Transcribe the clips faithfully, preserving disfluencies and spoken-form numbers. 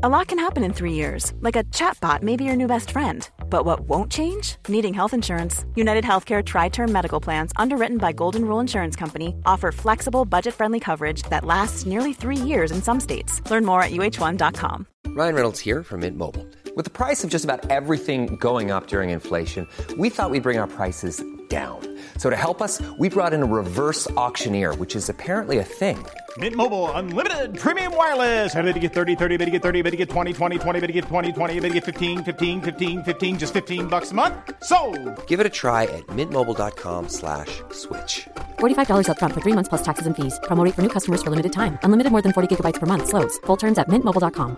A lot can happen in three years, like a chatbot may be your new best friend. But what won't change? Needing health insurance. United Healthcare Tri-Term Medical Plans, underwritten by Golden Rule Insurance Company, offer flexible, budget-friendly coverage that lasts nearly three years in some states. Learn more at U H one dot com. Ryan Reynolds here from Mint Mobile. With the price of just about everything going up during inflation, we thought we'd bring our prices down. So to help us, we brought in a reverse auctioneer, which is apparently a thing. Mint Mobile Unlimited Premium Wireless. How to get thirty, thirty, how to get thirty, how to get twenty, twenty, twenty, how to get twenty, twenty, how to get fifteen, fifteen, fifteen, fifteen, just fifteen bucks a month? Sold! Give it a try at mintmobile.com slash switch. forty-five dollars up front for three months plus taxes and fees. Promo rate for new customers for limited time. Unlimited more than forty gigabytes per month. Slows full terms at mint mobile dot com.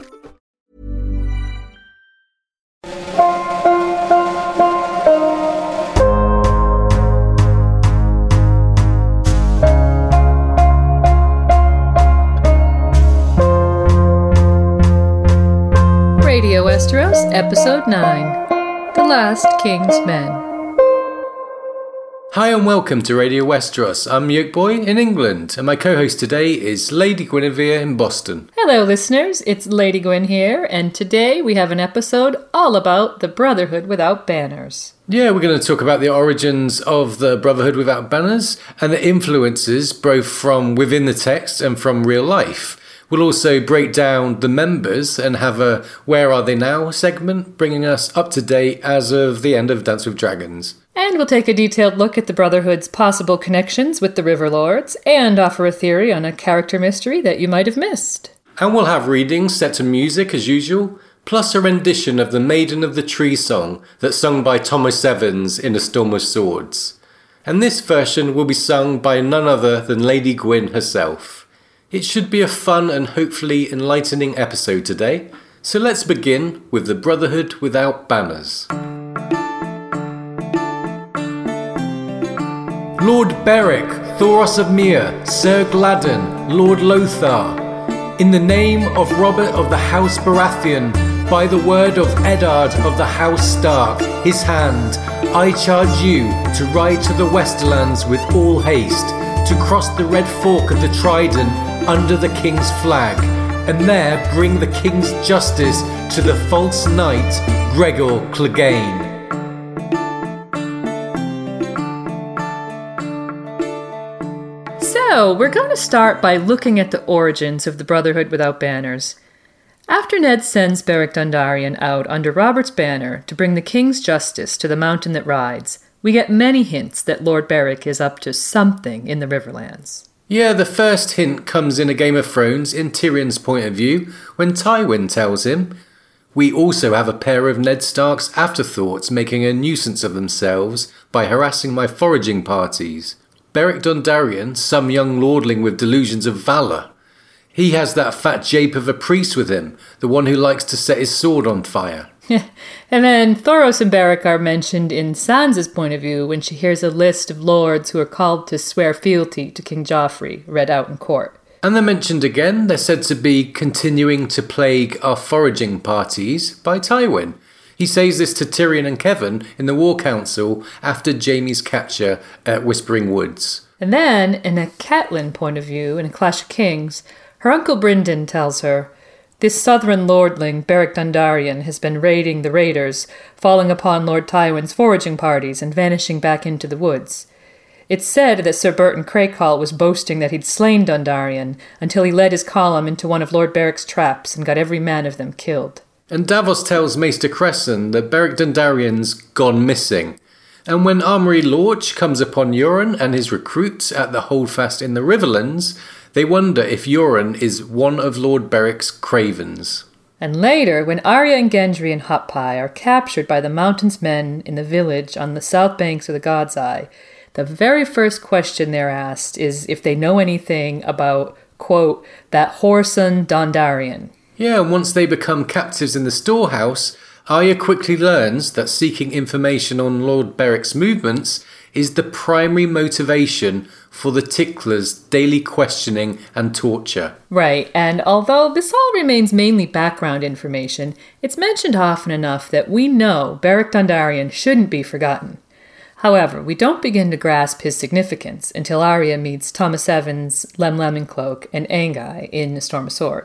Radio Westeros, Episode nine, The Last King's Men. Hi and welcome to Radio Westeros. I'm Yolkboy in England, and my co-host today is Lady Guinevere in Boston. Hello listeners, it's Lady Gwyn here, and today we have an episode all about the Brotherhood Without Banners. Yeah, we're going to talk about the origins of the Brotherhood Without Banners, and the influences both from within the text and from real life. We'll also break down the members and have a Where Are They Now segment, bringing us up to date as of the end of Dance with Dragons. And we'll take a detailed look at the Brotherhood's possible connections with the River Lords, and offer a theory on a character mystery that you might have missed. And we'll have readings set to music as usual, plus a rendition of the Maiden of the Tree song that's sung by Thomas Evans in A Storm of Swords. And this version will be sung by none other than Lady Gwyn herself. It should be a fun and hopefully enlightening episode today, so let's begin with the Brotherhood Without Banners. Lord Beric, Thoros of Myr, Sir Gladden, Lord Lothar, in the name of Robert of the House Baratheon, by the word of Eddard of the House Stark, his hand, I charge you to ride to the Westerlands with all haste, to cross the red fork of the Trident under the King's flag, and there bring the King's justice to the false knight Gregor Clegane. So, we're going to start by looking at the origins of the Brotherhood Without Banners. After Ned sends Beric Dondarrion out under Robert's banner to bring the King's justice to the mountain that rides, we get many hints that Lord Beric is up to something in the Riverlands. Yeah, the first hint comes in A Game of Thrones in Tyrion's point of view when Tywin tells him, we also have a pair of Ned Stark's afterthoughts making a nuisance of themselves by harassing my foraging parties. Beric Dondarrion, some young lordling with delusions of valour. He has that fat jape of a priest with him, the one who likes to set his sword on fire. And then Thoros and Beric are mentioned in Sansa's point of view when she hears a list of lords who are called to swear fealty to King Joffrey read out in court. And they're mentioned again. They're said to be continuing to plague our foraging parties by Tywin. He says this to Tyrion and Kevan in the War Council after Jaime's capture at Whispering Woods. And then, in a Catelyn point of view, in A Clash of Kings, her uncle Brynden tells her, this southern lordling, Beric Dondarrion, has been raiding the raiders, falling upon Lord Tywin's foraging parties and vanishing back into the woods. It's said that Sir Burton Craycall was boasting that he'd slain Dondarrion until he led his column into one of Lord Beric's traps and got every man of them killed. And Davos tells Maester Cresson that Beric Dondarrion's gone missing. And when Armory Lorch comes upon Euron and his recruits at the Holdfast in the Riverlands, they wonder if Euron is one of Lord Beric's cravens. And later, when Arya and Gendry and Hot Pie are captured by the Mountain's men in the village on the south banks of the God's Eye, the very first question they're asked is if they know anything about, quote, that whoreson Dondarrion. Yeah, and once they become captives in the storehouse, Arya quickly learns that seeking information on Lord Beric's movements is the primary motivation for the Tickler's daily questioning and torture. Right, and although this all remains mainly background information, it's mentioned often enough that we know Beric Dondarrion shouldn't be forgotten. However, we don't begin to grasp his significance until Arya meets Thomas Evans, Lem Lemon Cloak, and Anguy in A Storm of Swords.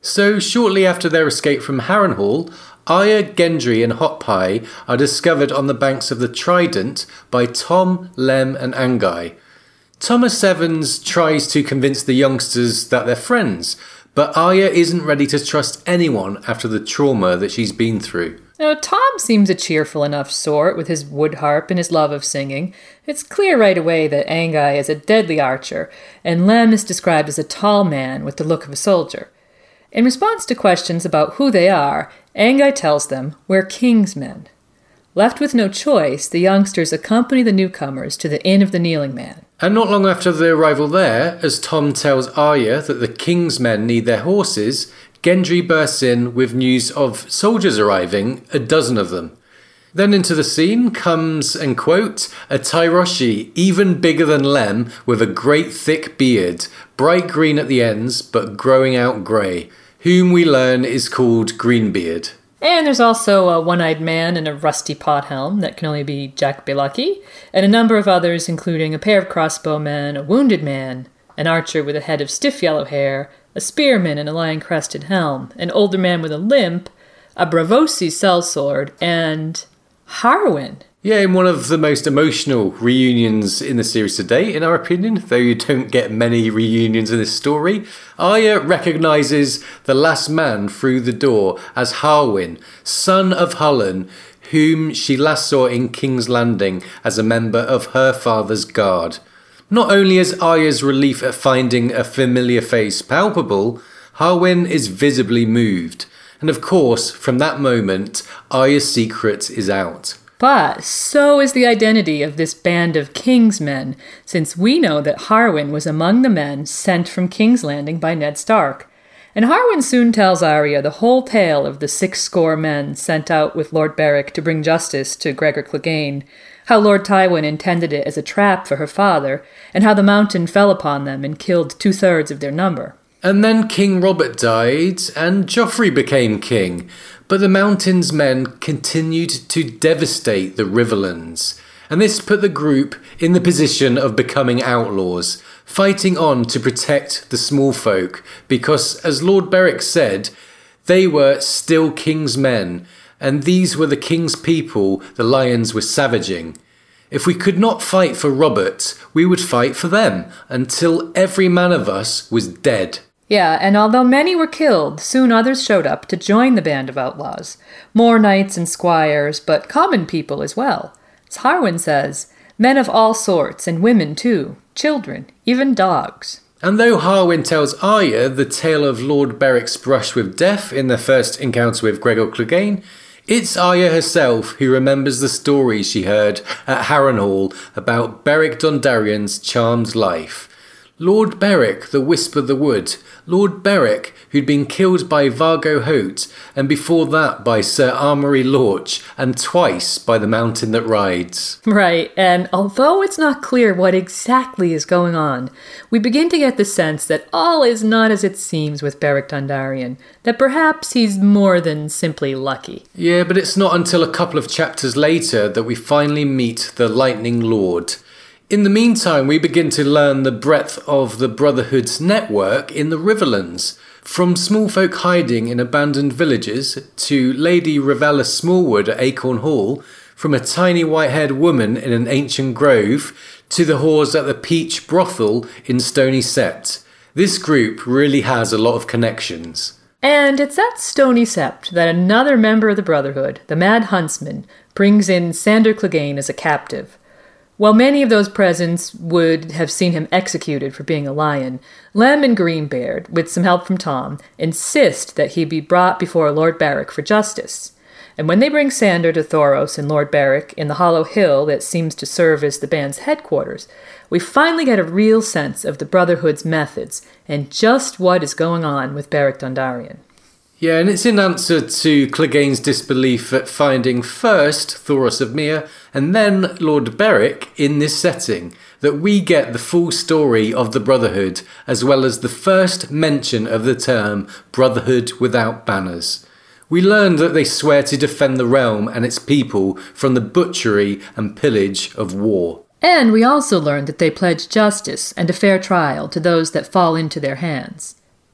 So shortly after their escape from Harrenhal, Arya, Gendry and Hot Pie are discovered on the banks of the Trident by Tom, Lem and Anguy. Thomas Evans tries to convince the youngsters that they're friends, but Arya isn't ready to trust anyone after the trauma that she's been through. Now, Tom seems a cheerful enough sort with his wood harp and his love of singing. It's clear right away that Anguy is a deadly archer, and Lem is described as a tall man with the look of a soldier. In response to questions about who they are, Anguy tells them we're King's men. Left with no choice, the youngsters accompany the newcomers to the Inn of the Kneeling Man. And not long after their arrival there, as Tom tells Arya that the King's men need their horses, Gendry bursts in with news of soldiers arriving, a dozen of them. Then into the scene comes, and quote, a Tyroshi even bigger than Lem with a great thick beard, bright green at the ends but growing out grey, whom we learn is called Greenbeard. And there's also a one-eyed man in a rusty pot helm that can only be Jack Bilucky, and a number of others including a pair of crossbowmen, a wounded man, an archer with a head of stiff yellow hair, a spearman in a lion-crested helm, an older man with a limp, a Braavosi sellsword, and Harwin. Yeah, in one of the most emotional reunions in the series to date, in our opinion, though you don't get many reunions in this story, Arya recognises the last man through the door as Harwin, son of Hullen, whom she last saw in King's Landing as a member of her father's guard. Not only is Arya's relief at finding a familiar face palpable, Harwin is visibly moved. And of course, from that moment, Arya's secret is out. But so is the identity of this band of King's men, since we know that Harwin was among the men sent from King's Landing by Ned Stark. And Harwin soon tells Arya the whole tale of the six score men sent out with Lord Beric to bring justice to Gregor Clegane, how Lord Tywin intended it as a trap for her father, and how the mountain fell upon them and killed two-thirds of their number. And then King Robert died, and Joffrey became king, but the Mountain's men continued to devastate the Riverlands, and this put the group in the position of becoming outlaws, fighting on to protect the small folk, because, as Lord Beric said, they were still King's men, and these were the King's people the Lions were savaging. If we could not fight for Robert, we would fight for them, until every man of us was dead. Yeah, and although many were killed, soon others showed up to join the band of outlaws. More knights and squires, but common people as well. As Harwin says, men of all sorts, and women too, children, even dogs. And though Harwin tells Arya the tale of Lord Beric's brush with death in their first encounter with Gregor Clegane, it's Arya herself who remembers the stories she heard at Harrenhal about Beric Dondarrion's charmed life. Lord Beric, the Wisp of the Wood, Lord Beric, who'd been killed by Vargo Hoat, and before that by Sir Amory Lorch, and twice by the Mountain that Rides. Right, and although it's not clear what exactly is going on, we begin to get the sense that all is not as it seems with Beric Dondarrion, that perhaps he's more than simply lucky. Yeah, but it's not until a couple of chapters later that we finally meet the Lightning Lord. In the meantime, we begin to learn the breadth of the Brotherhood's network in the Riverlands, from small folk hiding in abandoned villages to Lady Ravella Smallwood at Acorn Hall, from a tiny white-haired woman in an ancient grove to the whores at the Peach Brothel in Stony Sept. This group really has a lot of connections. And it's at Stony Sept that another member of the Brotherhood, the Mad Huntsman, brings in Sandor Clegane as a captive. While many of those present would have seen him executed for being a lion, Lem and Greenbeard, with some help from Tom, insist that he be brought before Lord Beric for justice. And when they bring Sandor to Thoros and Lord Beric in the hollow hill that seems to serve as the band's headquarters, we finally get a real sense of the Brotherhood's methods and just what is going on with Beric Dondarrion. Yeah, and it's in answer to Clegane's disbelief at finding first Thoros of Myr and then Lord Beric in this setting that we get the full story of the Brotherhood, as well as the first mention of the term Brotherhood without banners. We learn that they swear to defend the realm and its people from the butchery and pillage of war. And we also learn that they pledge justice and a fair trial to those that fall into their hands.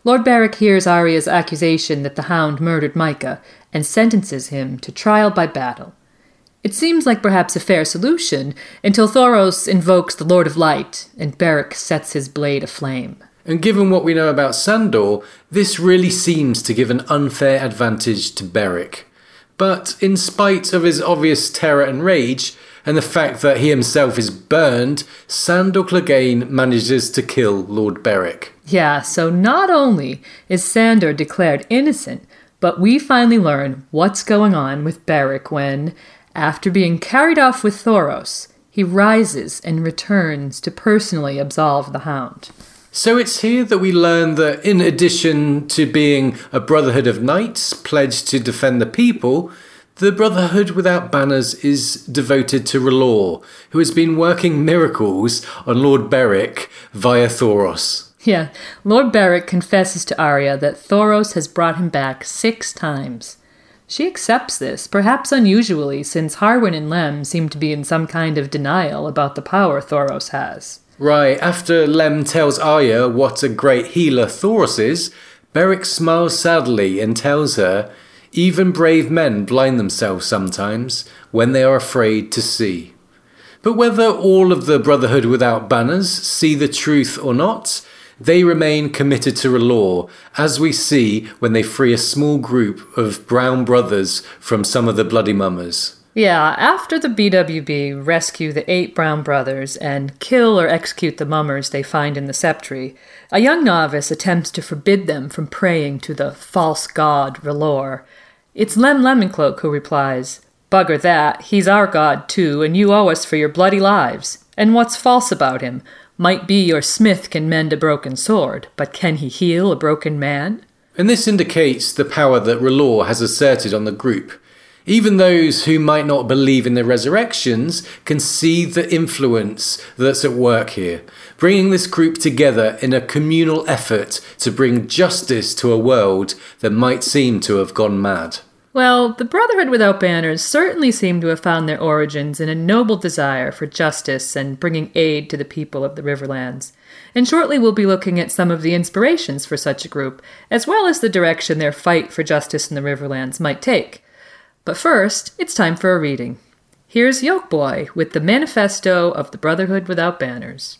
Lord Beric hears Arya's accusation that the Hound murdered Micah and sentences him to trial by battle. It seems like perhaps a fair solution until Thoros invokes the Lord of Light and Beric sets his blade aflame. And given what we know about Sandor, this really seems to give an unfair advantage to Beric. But in spite of his obvious terror and rage, and the fact that he himself is burned, Sandor Clegane manages to kill Lord Beric. Yeah, so not only is Sandor declared innocent, but we finally learn what's going on with Beric when, after being carried off with Thoros, he rises and returns to personally absolve the Hound. So it's here that we learn that in addition to being a Brotherhood of Knights pledged to defend the people, the Brotherhood Without Banners is devoted to R'hllor, who has been working miracles on Lord Beric via Thoros. Yeah, Lord Beric confesses to Arya that Thoros has brought him back six times. She accepts this, perhaps unusually, since Harwin and Lem seem to be in some kind of denial about the power Thoros has. Right, after Lem tells Arya what a great healer Thoros is, Beric smiles sadly and tells her, even brave men blind themselves sometimes when they are afraid to see. But whether all of the Brotherhood Without Banners see the truth or not, they remain committed to R'hllor, as we see when they free a small group of brown brothers from some of the Bloody Mummers. Yeah, after the B W B rescue the eight brown brothers and kill or execute the mummers they find in the Septry, a young novice attempts to forbid them from praying to the false god R'hllor. It's Lem Lemoncloak who replies, "Bugger that, he's our god too, and you owe us for your bloody lives. And what's false about him? Might be your smith can mend a broken sword, but can he heal a broken man?" And this indicates the power that R'hllor has asserted on the group. Even those who might not believe in the resurrections can see the influence that's at work here, bringing this group together in a communal effort to bring justice to a world that might seem to have gone mad. Well, the Brotherhood Without Banners certainly seem to have found their origins in a noble desire for justice and bringing aid to the people of the Riverlands. And shortly we'll be looking at some of the inspirations for such a group, as well as the direction their fight for justice in the Riverlands might take. But first, it's time for a reading. Here's Yolkboy with the Manifesto of the Brotherhood Without Banners.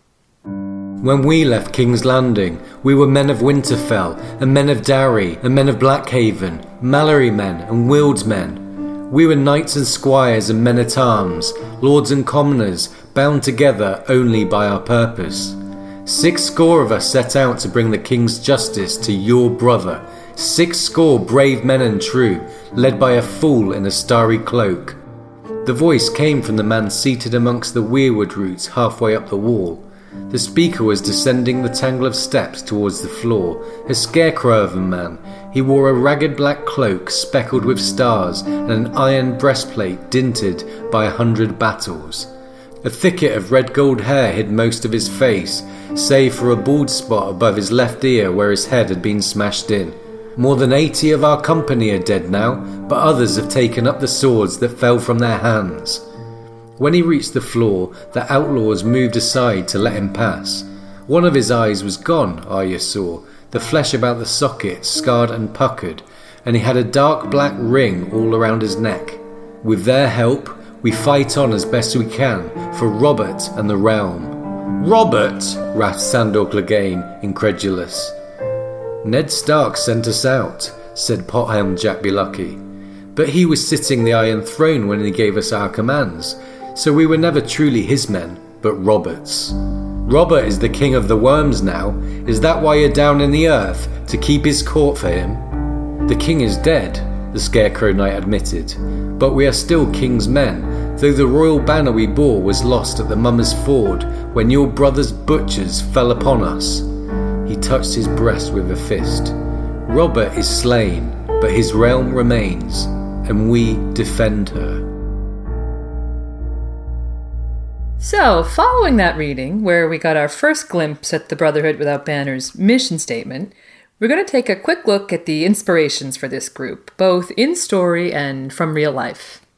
When we left King's Landing, we were men of Winterfell, and men of Darry, and men of Blackhaven, Mallory men and Wilds men. We were knights and squires and men-at-arms, lords and commoners, bound together only by our purpose. Six score of us set out to bring the king's justice to your brother, six score brave men and true, led by a fool in a starry cloak. The voice came from the man seated amongst the weirwood roots halfway up the wall. The speaker was descending the tangle of steps towards the floor, a scarecrow of a man. He wore a ragged black cloak speckled with stars and an iron breastplate dinted by a hundred battles. A thicket of red gold hair hid most of his face, save for a bald spot above his left ear where his head had been smashed in. More than eighty of our company are dead now, but others have taken up the swords that fell from their hands. When he reached the floor, the outlaws moved aside to let him pass. One of his eyes was gone, Arya saw, the flesh about the socket scarred and puckered, and he had a dark black ring all around his neck. With their help, we fight on as best we can for Robert and the realm. "Robert!" rasped Sandor Clegane, incredulous. "Ned Stark sent us out," said Pothelm Jack Bilucky. "But he was sitting the Iron Throne when he gave us our commands, so we were never truly his men, but Robert's." "Robert is the king of the worms now. Is that why you're down in the earth, to keep his court for him?" "The king is dead," the Scarecrow Knight admitted, "but we are still king's men, though the royal banner we bore was lost at the Mummer's Ford when your brother's butchers fell upon us." He touched his breast with a fist. "Robert is slain, but his realm remains, and we defend her." So, following that reading, where we got our first glimpse at the Brotherhood Without Banners mission statement, we're going to take a quick look at the inspirations for this group, both in story and from real life.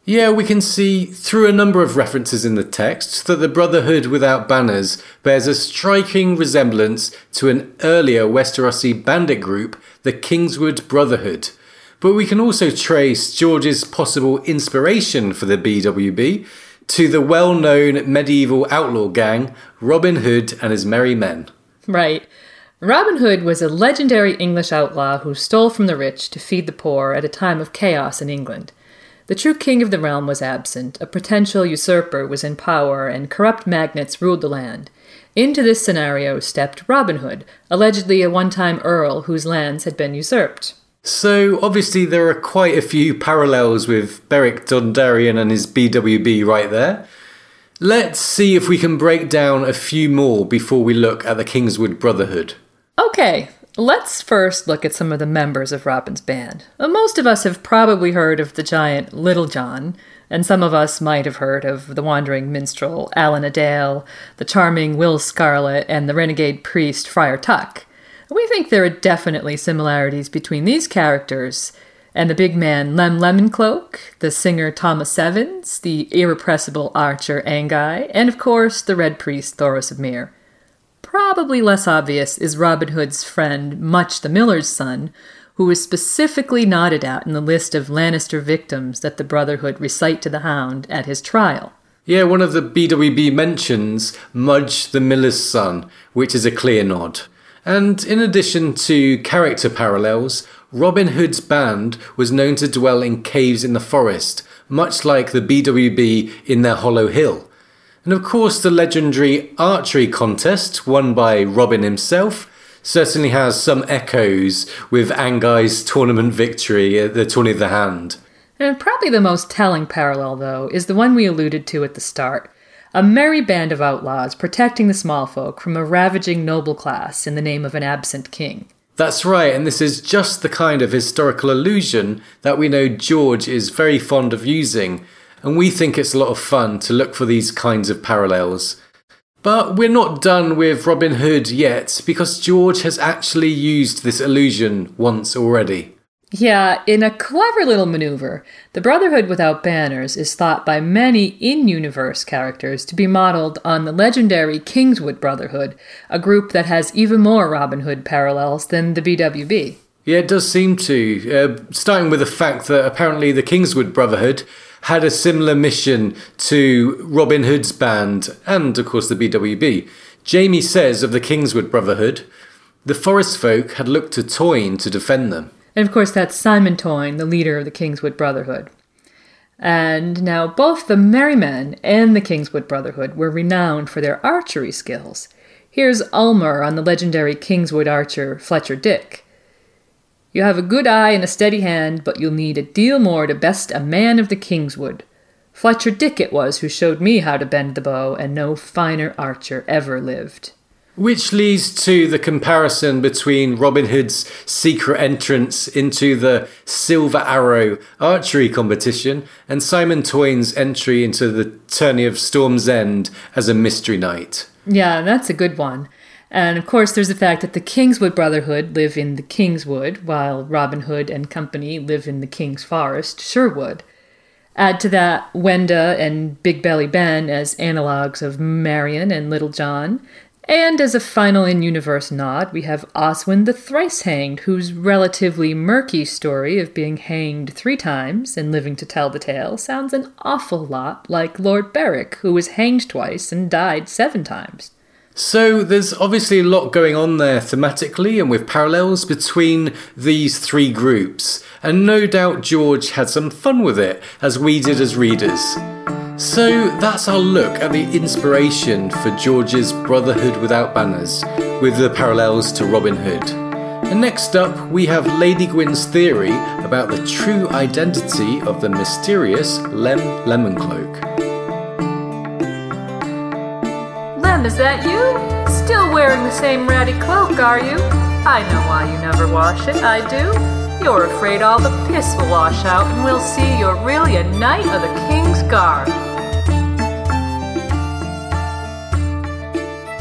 Yeah, we can see through a number of references in the text that the Brotherhood without banners bears a striking resemblance to an earlier Westerosi bandit group, the Kingswood Brotherhood. But we can also trace George's possible inspiration for the B W B to the well-known medieval outlaw gang, Robin Hood and his Merry Men. Right. Robin Hood was a legendary English outlaw who stole from the rich to feed the poor at a time of chaos in England. The true king of the realm was absent, a potential usurper was in power, and corrupt magnates ruled the land. Into this scenario stepped Robin Hood, allegedly a one-time earl whose lands had been usurped. So, obviously there are quite a few parallels with Beric Dondarrion and his B W B right there. Let's see if we can break down a few more before we look at the Kingswood Brotherhood. Okay, let's first look at some of the members of Robin's band. Most of us have probably heard of the giant Little John, and some of us might have heard of the wandering minstrel Alan Adale, the charming Will Scarlet, and the renegade priest Friar Tuck. We think there are definitely similarities between these characters and the big man Lem Lemoncloak, the singer Thomas Evans, the irrepressible archer Anguy, and of course the red priest Thoros of Myr. Probably less obvious is Robin Hood's friend Much the Miller's son, who is specifically nodded out in the list of Lannister victims that the Brotherhood recite to the Hound at his trial. Yeah, one of the B W B mentions Mudge the Miller's son, which is a clear nod. And in addition to character parallels, Robin Hood's band was known to dwell in caves in the forest, much like the B W B in their Hollow Hill. And of course the legendary archery contest won by Robin himself certainly has some echoes with Anguy's tournament victory at the Tourney of the Hand. And probably the most telling parallel, though, is the one we alluded to at the start. A merry band of outlaws protecting the small folk from a ravaging noble class in the name of an absent king. That's right, and this is just the kind of historical allusion that we know George is very fond of using, and we think it's a lot of fun to look for these kinds of parallels. But we're not done with Robin Hood yet, because George has actually used this illusion once already. Yeah, in a clever little maneuver, the Brotherhood without banners is thought by many in-universe characters to be modeled on the legendary Kingswood Brotherhood, a group that has even more Robin Hood parallels than the B W B. Yeah, it does seem to, uh, starting with the fact that apparently the Kingswood Brotherhood had a similar mission to Robin Hood's band and, of course, the B W B. Jamie says of the Kingswood Brotherhood, the forest folk had looked to Toyne to defend them. And of course that's Simon Toyne, the leader of the Kingswood Brotherhood. And now both the Merry Men and the Kingswood Brotherhood were renowned for their archery skills. Here's Ulmer on the legendary Kingswood archer Fletcher Dick. You have a good eye and a steady hand, but you'll need a deal more to best a man of the Kingswood. Fletcher Dick it was who showed me how to bend the bow, and no finer archer ever lived. Which leads to the comparison between Robin Hood's secret entrance into the Silver Arrow archery competition and Simon Toyne's entry into the tourney of Storm's End as a mystery knight. Yeah, that's a good one. And of course there's the fact that the Kingswood Brotherhood live in the Kingswood, while Robin Hood and company live in the King's Forest, Sherwood. Add to that Wenda and Big Belly Ben as analogues of Marion and Little John. And as a final in-universe nod, we have Oswin the Thrice-Hanged, whose relatively murky story of being hanged three times and living to tell the tale sounds an awful lot like Lord Beric, who was hanged twice and died seven times. So there's obviously a lot going on there thematically and with parallels between these three groups, and no doubt George had some fun with it, as we did as readers. So that's our look at the inspiration for George's Brotherhood without banners, with the parallels to Robin Hood. And next up, we have Lady Gwyn's theory about the true identity of the mysterious Lem Lemoncloak. Lem, is that you? Still wearing the same ratty cloak, are you? I know why you never wash it, I do. You're afraid all the piss will wash out and we'll see you're really a knight of the King's Guard.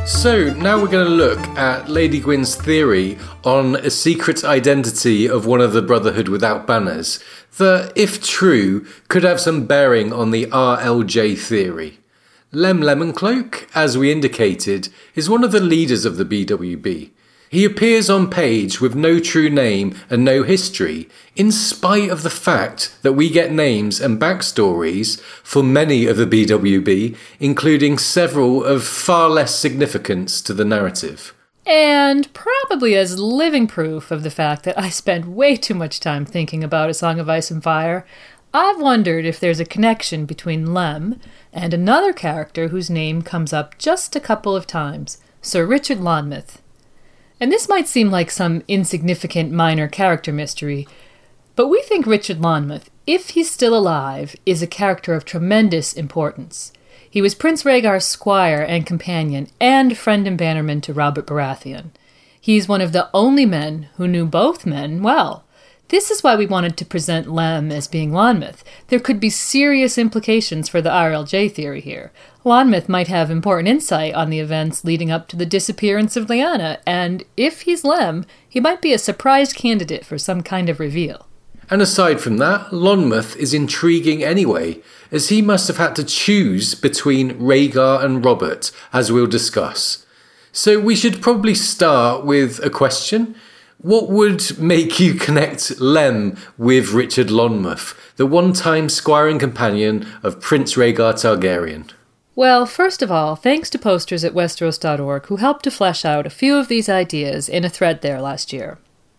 So now we're going to look at Lady Gwyn's theory on a secret identity of one of the Brotherhood without banners that, if true, could have some bearing on the R L J theory. Lem Lemoncloak, as we indicated, is one of the leaders of the B W B. He appears on page with no true name and no history, in spite of the fact that we get names and backstories for many of the B W B, including several of far less significance to the narrative. And probably as living proof of the fact that I spend way too much time thinking about A Song of Ice and Fire, I've wondered if there's a connection between Lem and another character whose name comes up just a couple of times, Sir Richard Lonmouth. And this might seem like some insignificant minor character mystery, but we think Richard Lonmouth, if he's still alive, is a character of tremendous importance. He was Prince Rhaegar's squire and companion, and friend and bannerman to Robert Baratheon. He's one of the only men who knew both men well. This is why we wanted to present Lem as being Lonmouth. There could be serious implications for the R L J theory here. Lonmouth might have important insight on the events leading up to the disappearance of Lyanna, and if he's Lem, he might be a surprise candidate for some kind of reveal. And aside from that, Lonmouth is intriguing anyway, as he must have had to choose between Rhaegar and Robert, as we'll discuss. So we should probably start with a question. What would make you connect Lem with Richard Lonmouth, the one-time squire and companion of Prince Rhaegar Targaryen? Well, first of all, thanks to posters at Westeros dot org who helped to flesh out a few of these ideas in a thread there last year.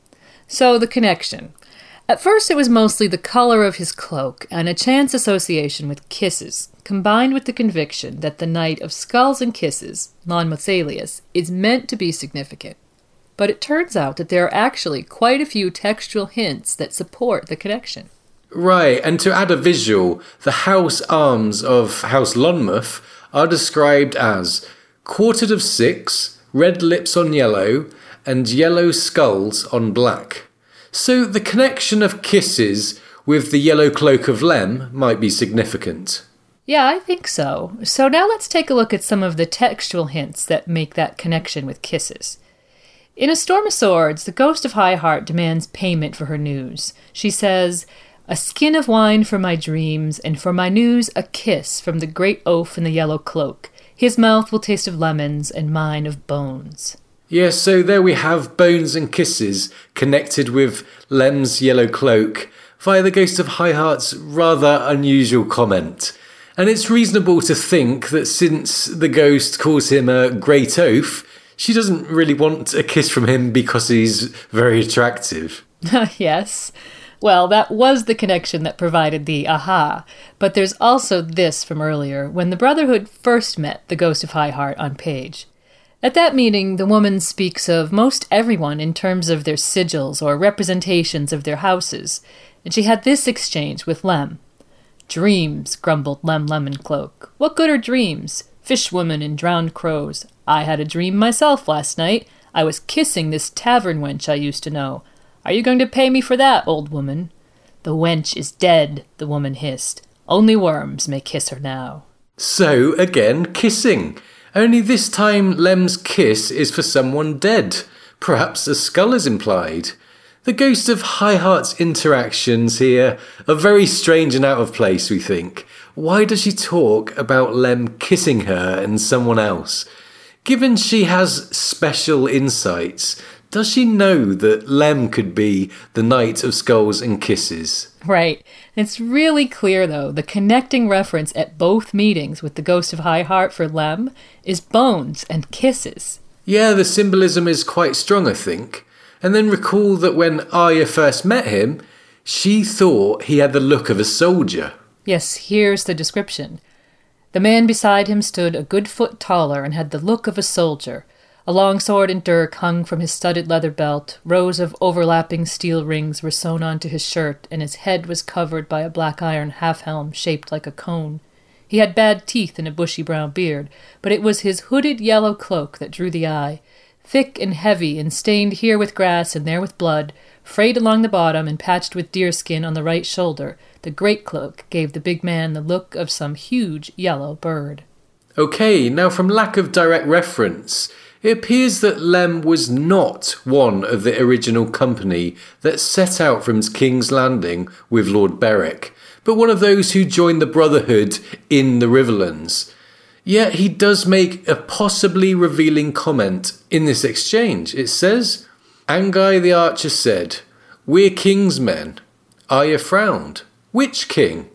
So, the connection. At first it was mostly the color of his cloak and a chance association with kisses, combined with the conviction that the Knight of Skulls and Kisses, Lonmouth's alias, is meant to be significant. But it turns out that there are actually quite a few textual hints that support the connection. Right, and to add a visual, the house arms of House Lonmouth are described as quartered of six, red lips on yellow, and yellow skulls on black. So the connection of kisses with the yellow cloak of Lem might be significant. Yeah, I think so. So now let's take a look at some of the textual hints that make that connection with kisses. In A Storm of Swords, the Ghost of High Heart demands payment for her news. She says, "A skin of wine for my dreams, and for my news a kiss from the great oaf in the yellow cloak. His mouth will taste of lemons, and mine of bones." Yes, so there we have bones and kisses connected with Lem's yellow cloak via the Ghost of High Heart's rather unusual comment. And it's reasonable to think that since the ghost calls him a great oaf, she doesn't really want a kiss from him because he's very attractive. Yes. Well, that was the connection that provided the aha. But there's also this from earlier, when the Brotherhood first met the Ghost of High Heart on Page. At that meeting, the woman speaks of most everyone in terms of their sigils or representations of their houses, and she had this exchange with Lem. "Dreams," grumbled Lem Lemoncloak. "What good are dreams? Fishwoman and drowned crows. I had a dream myself last night. I was kissing this tavern wench I used to know. Are you going to pay me for that, old woman?" "The wench is dead," the woman hissed. "Only worms may kiss her now." So, again, kissing. Only this time Lem's kiss is for someone dead. Perhaps a skull is implied. The Ghost of High Heart's interactions here are very strange and out of place, we think. Why does she talk about Lem kissing her and someone else? Given she has special insights, does she know that Lem could be the Knight of Skulls and Kisses? Right. It's really clear, though, the connecting reference at both meetings with the Ghost of High Heart for Lem is bones and kisses. Yeah, the symbolism is quite strong, I think. And then recall that when Arya first met him, she thought he had the look of a soldier. Yes, here's the description. "The man beside him stood a good foot taller and had the look of a soldier. A long sword and dirk hung from his studded leather belt. Rows of overlapping steel rings were sewn onto his shirt, and his head was covered by a black iron half-helm shaped like a cone. He had bad teeth and a bushy brown beard, but it was his hooded yellow cloak that drew the eye. Thick and heavy, and stained here with grass and there with blood, frayed along the bottom and patched with deerskin on the right shoulder, the great cloak gave the big man the look of some huge yellow bird." Okay, now from lack of direct reference, it appears that Lem was not one of the original company that set out from King's Landing with Lord Beric, but one of those who joined the Brotherhood in the Riverlands. Yet he does make a possibly revealing comment in this exchange. It says, Anguy the archer said, "We're king's men." Arya frowned. "Which king?"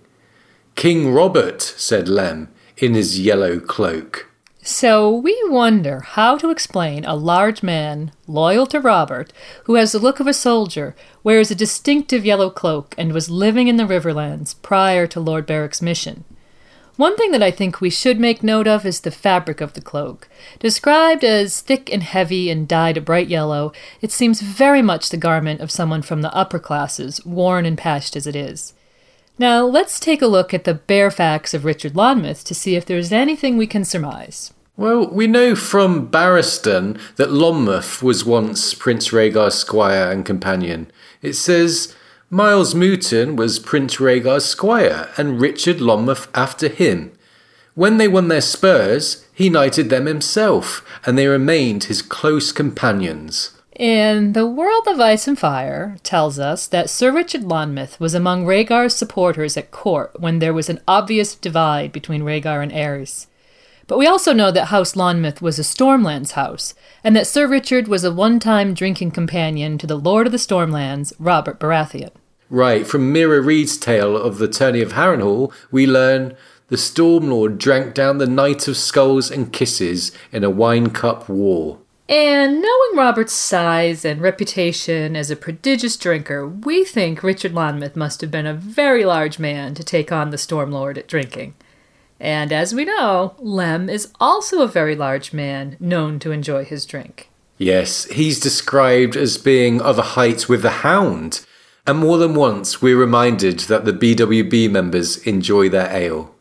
"King Robert," said Lem, in his yellow cloak. So we wonder how to explain a large man, loyal to Robert, who has the look of a soldier, wears a distinctive yellow cloak, and was living in the Riverlands prior to Lord Beric's mission. One thing that I think we should make note of is the fabric of the cloak. Described as thick and heavy and dyed a bright yellow, it seems very much the garment of someone from the upper classes, worn and patched as it is. Now, let's take a look at the bare facts of Richard Lonmouth to see if there's anything we can surmise. Well, we know from Barristan that Lonmouth was once Prince Rhaegar's squire and companion. It says, Miles Mouton was Prince Rhaegar's squire, and Richard Lonmouth after him. When they won their spurs, he knighted them himself, and they remained his close companions. And The World of Ice and Fire tells us that Sir Richard Lonmouth was among Rhaegar's supporters at court when there was an obvious divide between Rhaegar and Aerys. But we also know that House Lonmouth was a Stormlands house, and that Sir Richard was a one-time drinking companion to the Lord of the Stormlands, Robert Baratheon. Right, from Mira Reed's tale of the Tourney of Harrenhal, we learn the Stormlord drank down the Knight of Skulls and Kisses in a wine cup war. And knowing Robert's size and reputation as a prodigious drinker, we think Richard Lonmouth must have been a very large man to take on the Stormlord at drinking. And as we know, Lem is also a very large man known to enjoy his drink. Yes, he's described as being of a height with the Hound, and more than once we're reminded that the B W B members enjoy their ale.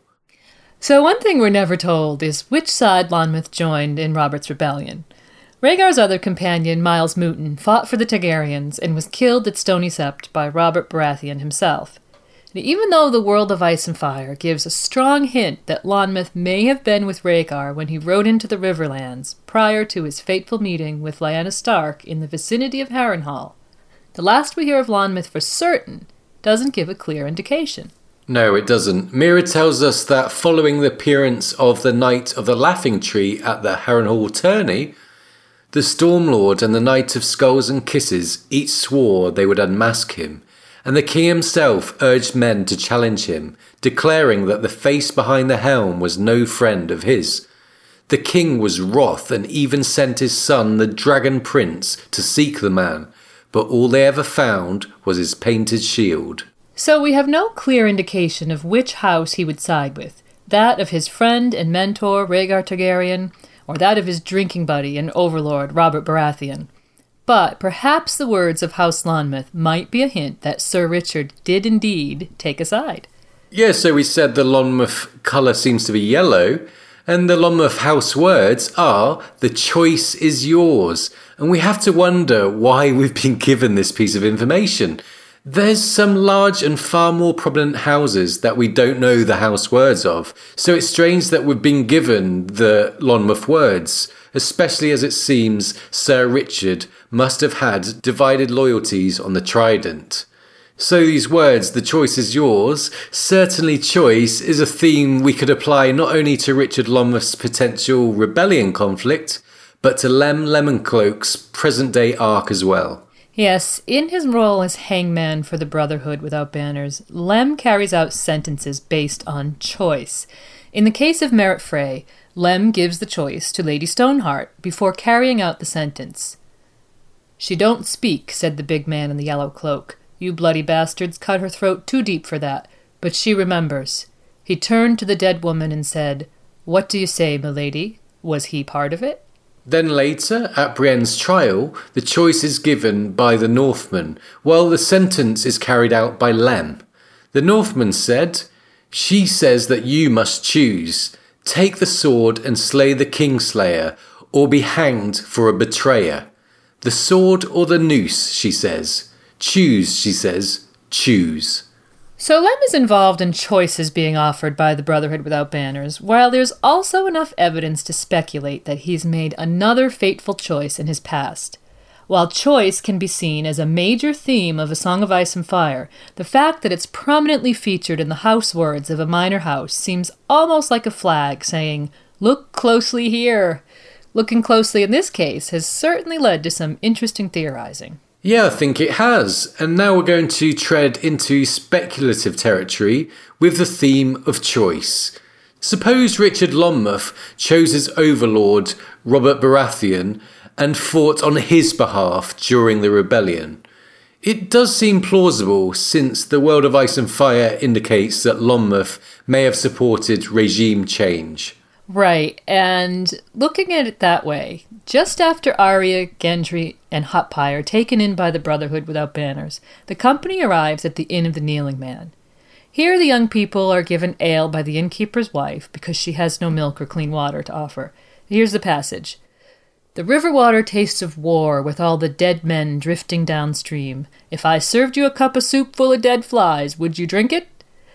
So one thing we're never told is which side Lonmouth joined in Robert's rebellion. Rhaegar's other companion, Miles Mouton, fought for the Targaryens and was killed at Stony Sept by Robert Baratheon himself. And even though The World of Ice and Fire gives a strong hint that Lonmouth may have been with Rhaegar when he rode into the Riverlands prior to his fateful meeting with Lyanna Stark in the vicinity of Harrenhal, the last we hear of Lonmouth for certain doesn't give a clear indication. No, it doesn't. Mira tells us that following the appearance of the Knight of the Laughing Tree at the Harrenhal tourney, the Stormlord and the Knight of Skulls and Kisses each swore they would unmask him, and the king himself urged men to challenge him, declaring that the face behind the helm was no friend of his. The king was wroth and even sent his son, the Dragon Prince, to seek the man, but all they ever found was his painted shield. So we have no clear indication of which house he would side with, that of his friend and mentor Rhaegar Targaryen, or that of his drinking buddy and overlord Robert Baratheon. But perhaps the words of House Lonmouth might be a hint that Sir Richard did indeed take a side. Yeah, so we said the Lonmouth colour seems to be yellow, and the Lonmouth house words are, "The choice is yours." And we have to wonder why we've been given this piece of information. There's some large and far more prominent houses that we don't know the house words of, so it's strange that we've been given the Lonmouth words, especially as it seems Sir Richard must have had divided loyalties on the Trident. So these words, "the choice is yours," certainly choice is a theme we could apply not only to Richard Lonmouth's potential rebellion conflict, but to Lem Lemoncloak's present-day arc as well. Yes, in his role as hangman for the Brotherhood Without Banners, Lem carries out sentences based on choice. In the case of Merret Frey, Lem gives the choice to Lady Stoneheart before carrying out the sentence. "She don't speak," said the big man in the yellow cloak. "You bloody bastards cut her throat too deep for that, but she remembers." He turned to the dead woman and said, "What do you say, milady? Was he part of it?" Then later, at Brienne's trial, the choice is given by the Northman, while the sentence is carried out by Lem. The Northman said, "She says that you must choose. Take the sword and slay the Kingslayer, or be hanged for a betrayer. The sword or the noose," she says. "Choose," she says, "choose." So Lem is involved in choices being offered by the Brotherhood Without Banners, while there's also enough evidence to speculate that he's made another fateful choice in his past. While choice can be seen as a major theme of A Song of Ice and Fire, the fact that it's prominently featured in the house words of A Minor House seems almost like a flag saying, "Look closely here." Looking closely in this case has certainly led to some interesting theorizing. Yeah, I think it has. And now we're going to tread into speculative territory with the theme of choice. Suppose Richard Lonmouth chose his overlord, Robert Baratheon, and fought on his behalf during the rebellion. It does seem plausible, since the World of Ice and Fire indicates that Lonmouth may have supported regime change. Right, and looking at it that way, just after Arya, Gendry, and Hot Pie are taken in by the Brotherhood Without Banners, the company arrives at the Inn of the Kneeling Man. Here the young people are given ale by the innkeeper's wife because she has no milk or clean water to offer. Here's the passage. "The river water tastes of war with all the dead men drifting downstream. If I served you a cup of soup full of dead flies, would you drink it?"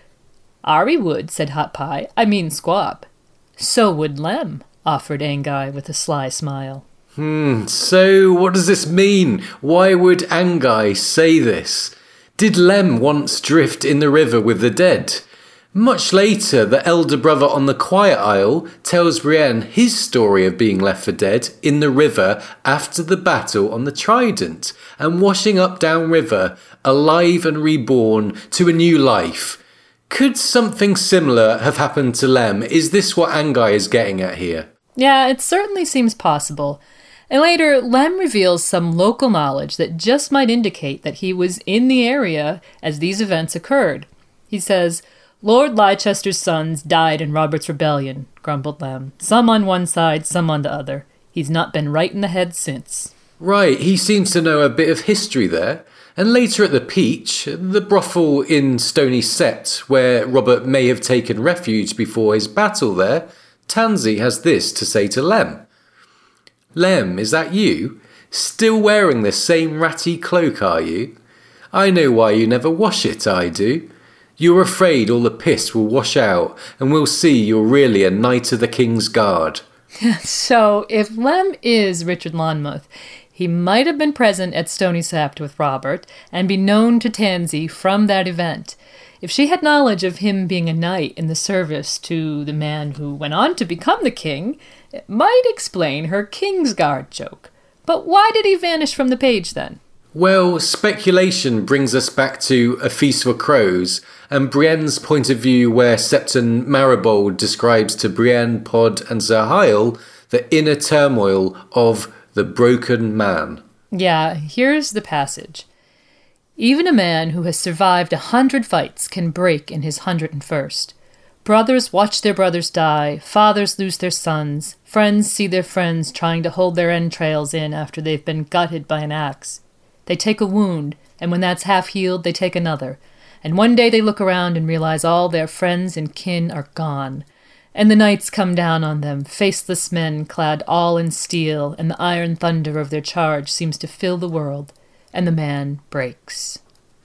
"Ari would," said Hot Pie. "I mean Squab." "So would Lem," offered Anguy with a sly smile. Hmm, so what does this mean? Why would Anguy say this? Did Lem once drift in the river with the dead? Much later, the elder brother on the Quiet Isle tells Brienne his story of being left for dead in the river after the battle on the Trident and washing up downriver, alive and reborn to a new life. Could something similar have happened to Lem? Is this what Anguy is getting at here? Yeah, it certainly seems possible. And later, Lem reveals some local knowledge that just might indicate that he was in the area as these events occurred. He says, "Lord Leicester's sons died in Robert's rebellion," grumbled Lem. "Some on one side, some on the other. He's not been right in the head since." Right, he seems to know a bit of history there. And later at the Peach, the brothel in Stony Sept, where Robert may have taken refuge before his battle there, Tansy has this to say to Lem. "Lem, is that you? Still wearing the same ratty cloak, are you? I know why you never wash it, I do. You're afraid all the piss will wash out, and we'll see you're really a Knight of the King's Guard." So, if Lem is Richard Lonmouth, he might have been present at Stony Sept with Robert and be known to Tansy from that event. If she had knowledge of him being a knight in the service to the man who went on to become the king, it might explain her Kingsguard joke. But why did he vanish from the page then? Well, speculation brings us back to A Feast for Crows and Brienne's point of view, where Septon Maribald describes to Brienne, Pod and Sir Hyle the inner turmoil of the broken man. Yeah, here's the passage. "Even a man who has survived a hundred fights can break in his hundred and first. Brothers watch their brothers die, fathers lose their sons, friends see their friends trying to hold their entrails in after they've been gutted by an axe. They take a wound, and when that's half healed, they take another. And one day they look around and realize all their friends and kin are gone. And the knights come down on them, faceless men clad all in steel, and the iron thunder of their charge seems to fill the world, and the man breaks."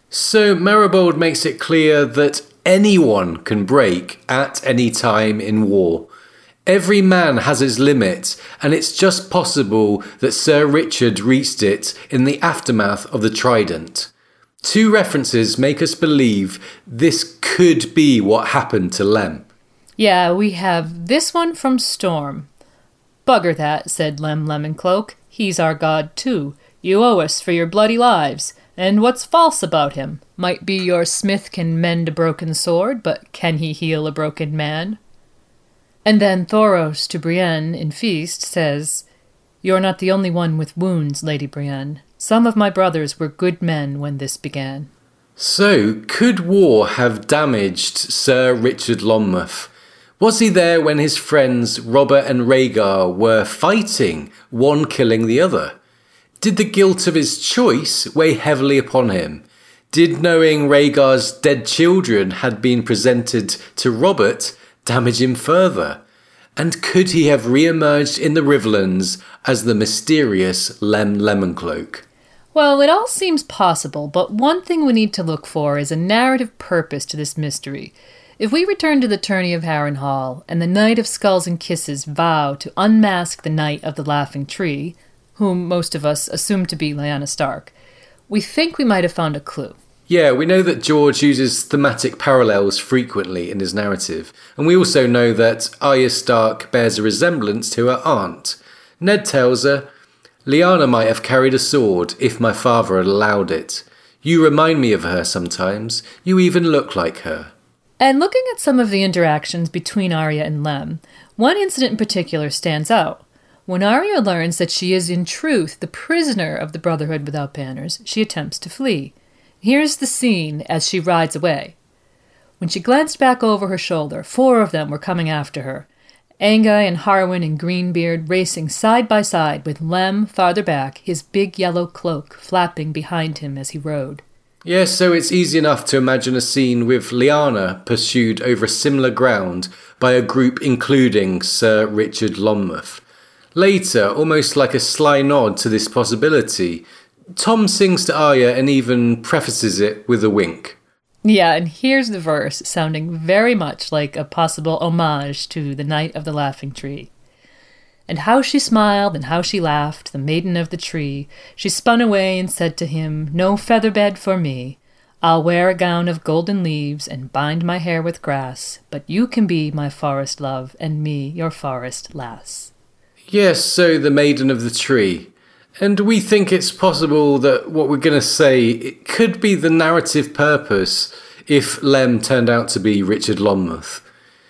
So Maribald makes it clear that anyone can break at any time in war. Every man has his limit, and it's just possible that Sir Richard reached it in the aftermath of the Trident. Two references make us believe this could be what happened to Lem. Yeah, we have this one from Storm. "Bugger that," said Lem Lemoncloak. "He's our god too. You owe us for your bloody lives. And what's false about him? Might be your smith can mend a broken sword, but can he heal a broken man?" And then Thoros to Brienne in Feast says, "You're not the only one with wounds, Lady Brienne. Some of my brothers were good men when this began." So, could war have damaged Sir Richard Lonmouth? Was he there when his friends Robert and Rhaegar were fighting, one killing the other? Did the guilt of his choice weigh heavily upon him? Did knowing Rhaegar's dead children had been presented to Robert damage him further? And could he have re-emerged in the Riverlands as the mysterious Lem Lemoncloak? Well, it all seems possible, but one thing we need to look for is a narrative purpose to this mystery. If we return to the tourney of Harrenhal, and the Knight of Skulls and Kisses vow to unmask the Knight of the Laughing Tree, whom most of us assume to be Lyanna Stark, we think we might have found a clue. Yeah, we know that George uses thematic parallels frequently in his narrative, and we also know that Arya Stark bears a resemblance to her aunt. Ned tells her, "Lyanna might have carried a sword if my father had allowed it. You remind me of her sometimes. You even look like her." And looking at some of the interactions between Arya and Lem, one incident in particular stands out. When Arya learns that she is in truth the prisoner of the Brotherhood Without Banners, she attempts to flee. Here's the scene as she rides away. When she glanced back over her shoulder, four of them were coming after her. Anguy and Harwin and Greenbeard racing side by side with Lem farther back, his big yellow cloak flapping behind him as he rode. Yes, so it's easy enough to imagine a scene with Lyanna pursued over similar ground by a group including Sir Richard Lonmouth. Later, almost like a sly nod to this possibility, Tom sings to Arya and even prefaces it with a wink. Yeah, and here's the verse, sounding very much like a possible homage to the Knight of the Laughing Tree. "And how she smiled and how she laughed, the maiden of the tree. She spun away and said to him, 'No feather bed for me. I'll wear a gown of golden leaves and bind my hair with grass, but you can be my forest love and me your forest lass.'" Yes, so the maiden of the tree. And we think it's possible that what we're going to say, it could be the narrative purpose if Lem turned out to be Richard Lonmouth.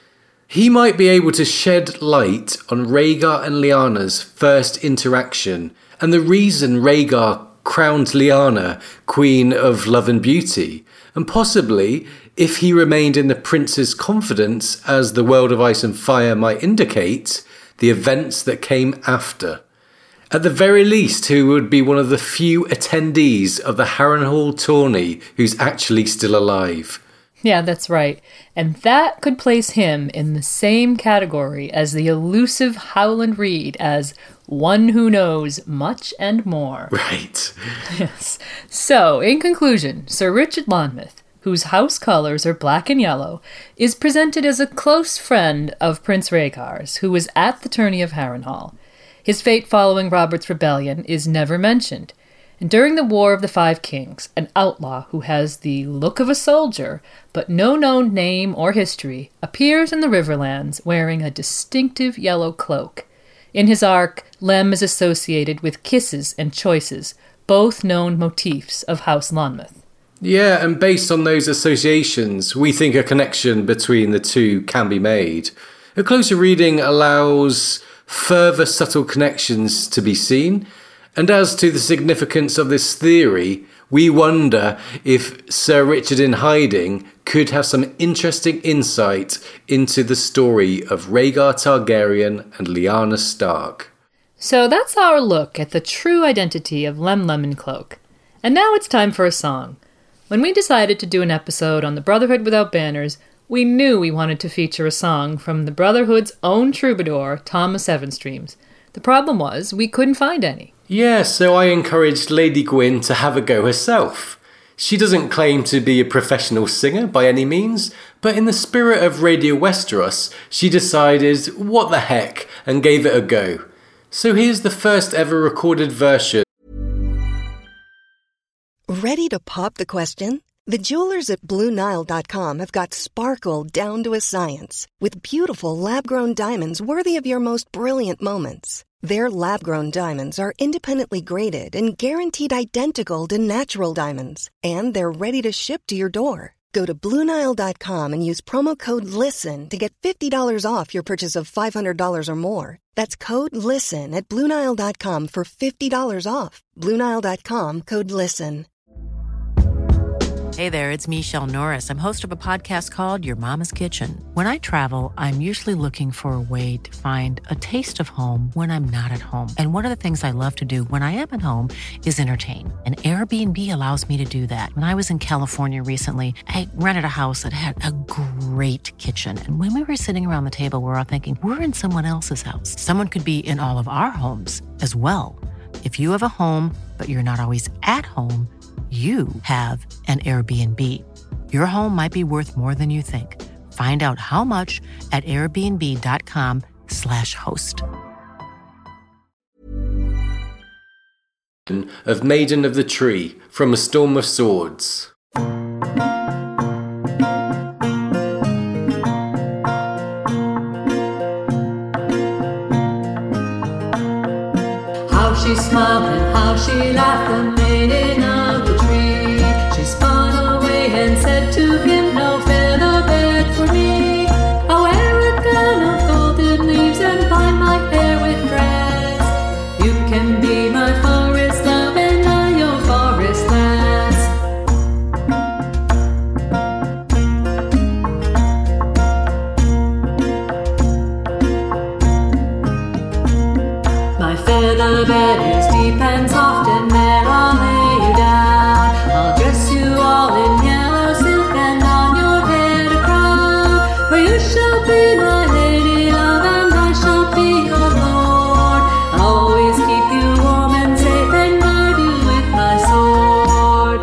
He might be able to shed light on Rhaegar and Lyanna's first interaction and the reason Rhaegar crowned Lyanna Queen of Love and Beauty, and possibly, if he remained in the prince's confidence as the World of Ice and Fire might indicate, the events that came after. At the very least, who would be one of the few attendees of the Harrenhal tourney who's actually still alive. Yeah, that's right. And that could place him in the same category as the elusive Howland Reed as one who knows much and more. Right. Yes. So, in conclusion, Sir Richard Lonmouth, whose house colours are black and yellow, is presented as a close friend of Prince Rhaegar's, who was at the tourney of Harrenhal. His fate following Robert's rebellion is never mentioned. And during the War of the Five Kings, an outlaw who has the look of a soldier, but no known name or history, appears in the Riverlands wearing a distinctive yellow cloak. In his arc, Lem is associated with kisses and choices, both known motifs of House Lonmouth. Yeah, and based on those associations, we think a connection between the two can be made. A closer reading allows further subtle connections to be seen, and as to the significance of this theory, we wonder if Sir Richard in hiding could have some interesting insight into the story of Rhaegar Targaryen and Lyanna Stark. So that's our look at the true identity of Lem Lemoncloak. And now it's time for a song. When we decided to do an episode on the Brotherhood Without Banners, we knew we wanted to feature a song from the Brotherhood's own troubadour, Thomas Evanstreams. The problem was, we couldn't find any. Yeah, so I encouraged Lady Gwyn to have a go herself. She doesn't claim to be a professional singer by any means, but in the spirit of Radio Westeros, she decided, what the heck, and gave it a go. So here's the first ever recorded version. Ready to pop the question? The jewelers at Blue Nile dot com have got sparkle down to a science with beautiful lab-grown diamonds worthy of your most brilliant moments. Their lab-grown diamonds are independently graded and guaranteed identical to natural diamonds, and they're ready to ship to your door. Go to Blue Nile dot com and use promo code LISTEN to get fifty dollars off your purchase of five hundred dollars or more. That's code LISTEN at Blue Nile dot com for fifty dollars off. Blue Nile dot com, code LISTEN. Hey there, it's Michelle Norris. I'm host of a podcast called Your Mama's Kitchen. When I travel, I'm usually looking for a way to find a taste of home when I'm not at home. And one of the things I love to do when I am at home is entertain. And Airbnb allows me to do that. When I was in California recently, I rented a house that had a great kitchen. And when we were sitting around the table, we were all thinking, we're in someone else's house. Someone could be in all of our homes as well. If you have a home, but you're not always at home, you have an Airbnb. Your home might be worth more than you think. Find out how much at airbnb.com slash host. Of Maiden of the Tree, from A Storm of Swords. How she smiled and how she laughed, the maiden of the tree. She spun away and said to him, no feather bed for me. I'll wear a gown of golden leaves and bind my hair with grass. You can be my forest love and I your forest lass. My feather bed is deep and soft, and there I'll lay you down. I'll dress you all in yellow silk and on your head a crown. For you shall be my lady love and I shall be your lord. I'll always keep you warm and safe and guard you with my sword.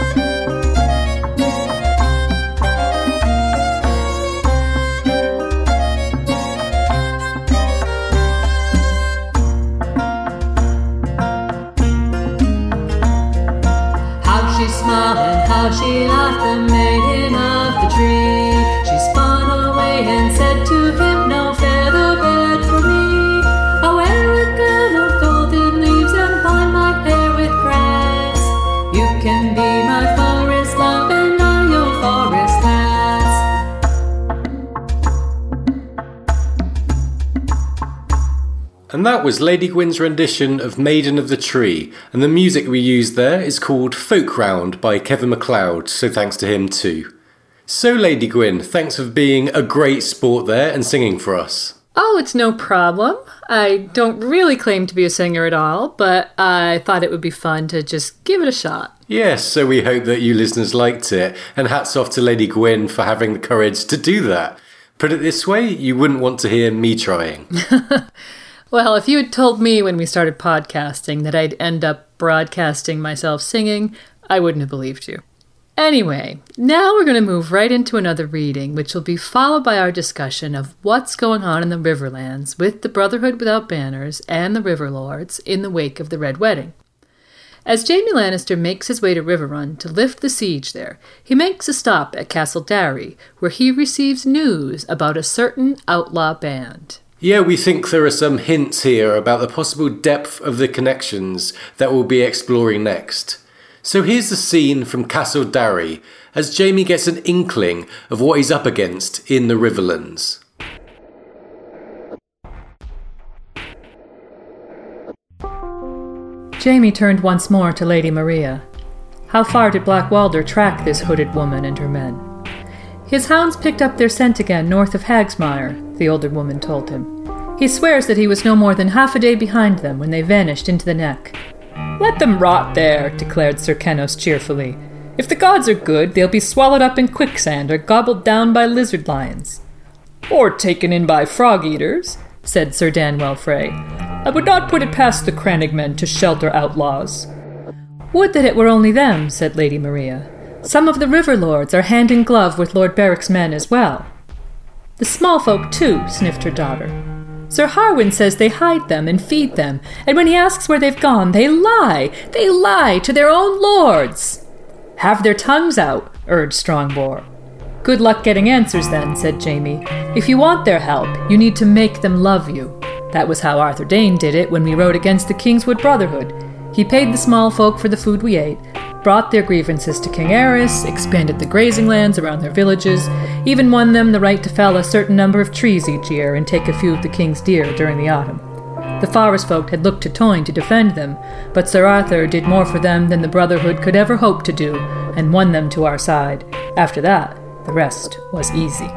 How she smiled and how she laughed, the maiden of the tree. She spun away and said to him, no feather bed for me. I'll wear a gown of golden leaves and bind my hair with grass. You can be my forest love and I your forest lass. And that was Lady Gwyn's rendition of Maiden of the Tree, and the music we used there is called Folk Round by Kevin MacLeod, so thanks to him too. So Lady Gwyn, thanks for being a great sport there and singing for us. Oh, it's no problem. I don't really claim to be a singer at all, but I thought it would be fun to just give it a shot. Yes, so we hope that you listeners liked it, and hats off to Lady Gwyn for having the courage to do that. Put it this way, you wouldn't want to hear me trying. Well, if you had told me when we started podcasting that I'd end up broadcasting myself singing, I wouldn't have believed you. Anyway, now we're going to move right into another reading, which will be followed by our discussion of what's going on in the Riverlands with the Brotherhood Without Banners and the Riverlords in the wake of the Red Wedding. As Jaime Lannister makes his way to Riverrun to lift the siege there, he makes a stop at Castle Darry, where he receives news about a certain outlaw band. Yeah, we think there are some hints here about the possible depth of the connections that we'll be exploring next. So here's the scene from Castle Darry, as Jaime gets an inkling of what he's up against in the Riverlands. Jaime turned once more to Lady Maria. How far did Black Walder track this hooded woman and her men? His hounds picked up their scent again north of Hagsmire, the older woman told him. He swears that he was no more than half a day behind them when they vanished into the neck. Let them rot there, declared Sir Kennos cheerfully. If the gods are good, they'll be swallowed up in quicksand or gobbled down by lizard lions. Or taken in by frog-eaters, said Sir Danwell Frey. I would not put it past the Crannogmen to shelter outlaws. Would that it were only them, said Lady Maria. Some of the river lords are hand in glove with Lord Beric's men as well. The small folk, too, sniffed her daughter. Sir Harwin says they hide them and feed them, and when he asks where they've gone, they lie. They lie to their own lords. Have their tongues out, urged Strongbor. Good luck getting answers then, said Jaime. If you want their help, you need to make them love you. That was how Arthur Dane did it when we rode against the Kingswood Brotherhood. He paid the small folk for the food we ate, brought their grievances to King Aerys, expanded the grazing lands around their villages, even won them the right to fell a certain number of trees each year and take a few of the king's deer during the autumn. The forest folk had looked to Toyne to defend them, but Sir Arthur did more for them than the Brotherhood could ever hope to do, and won them to our side. After that, the rest was easy.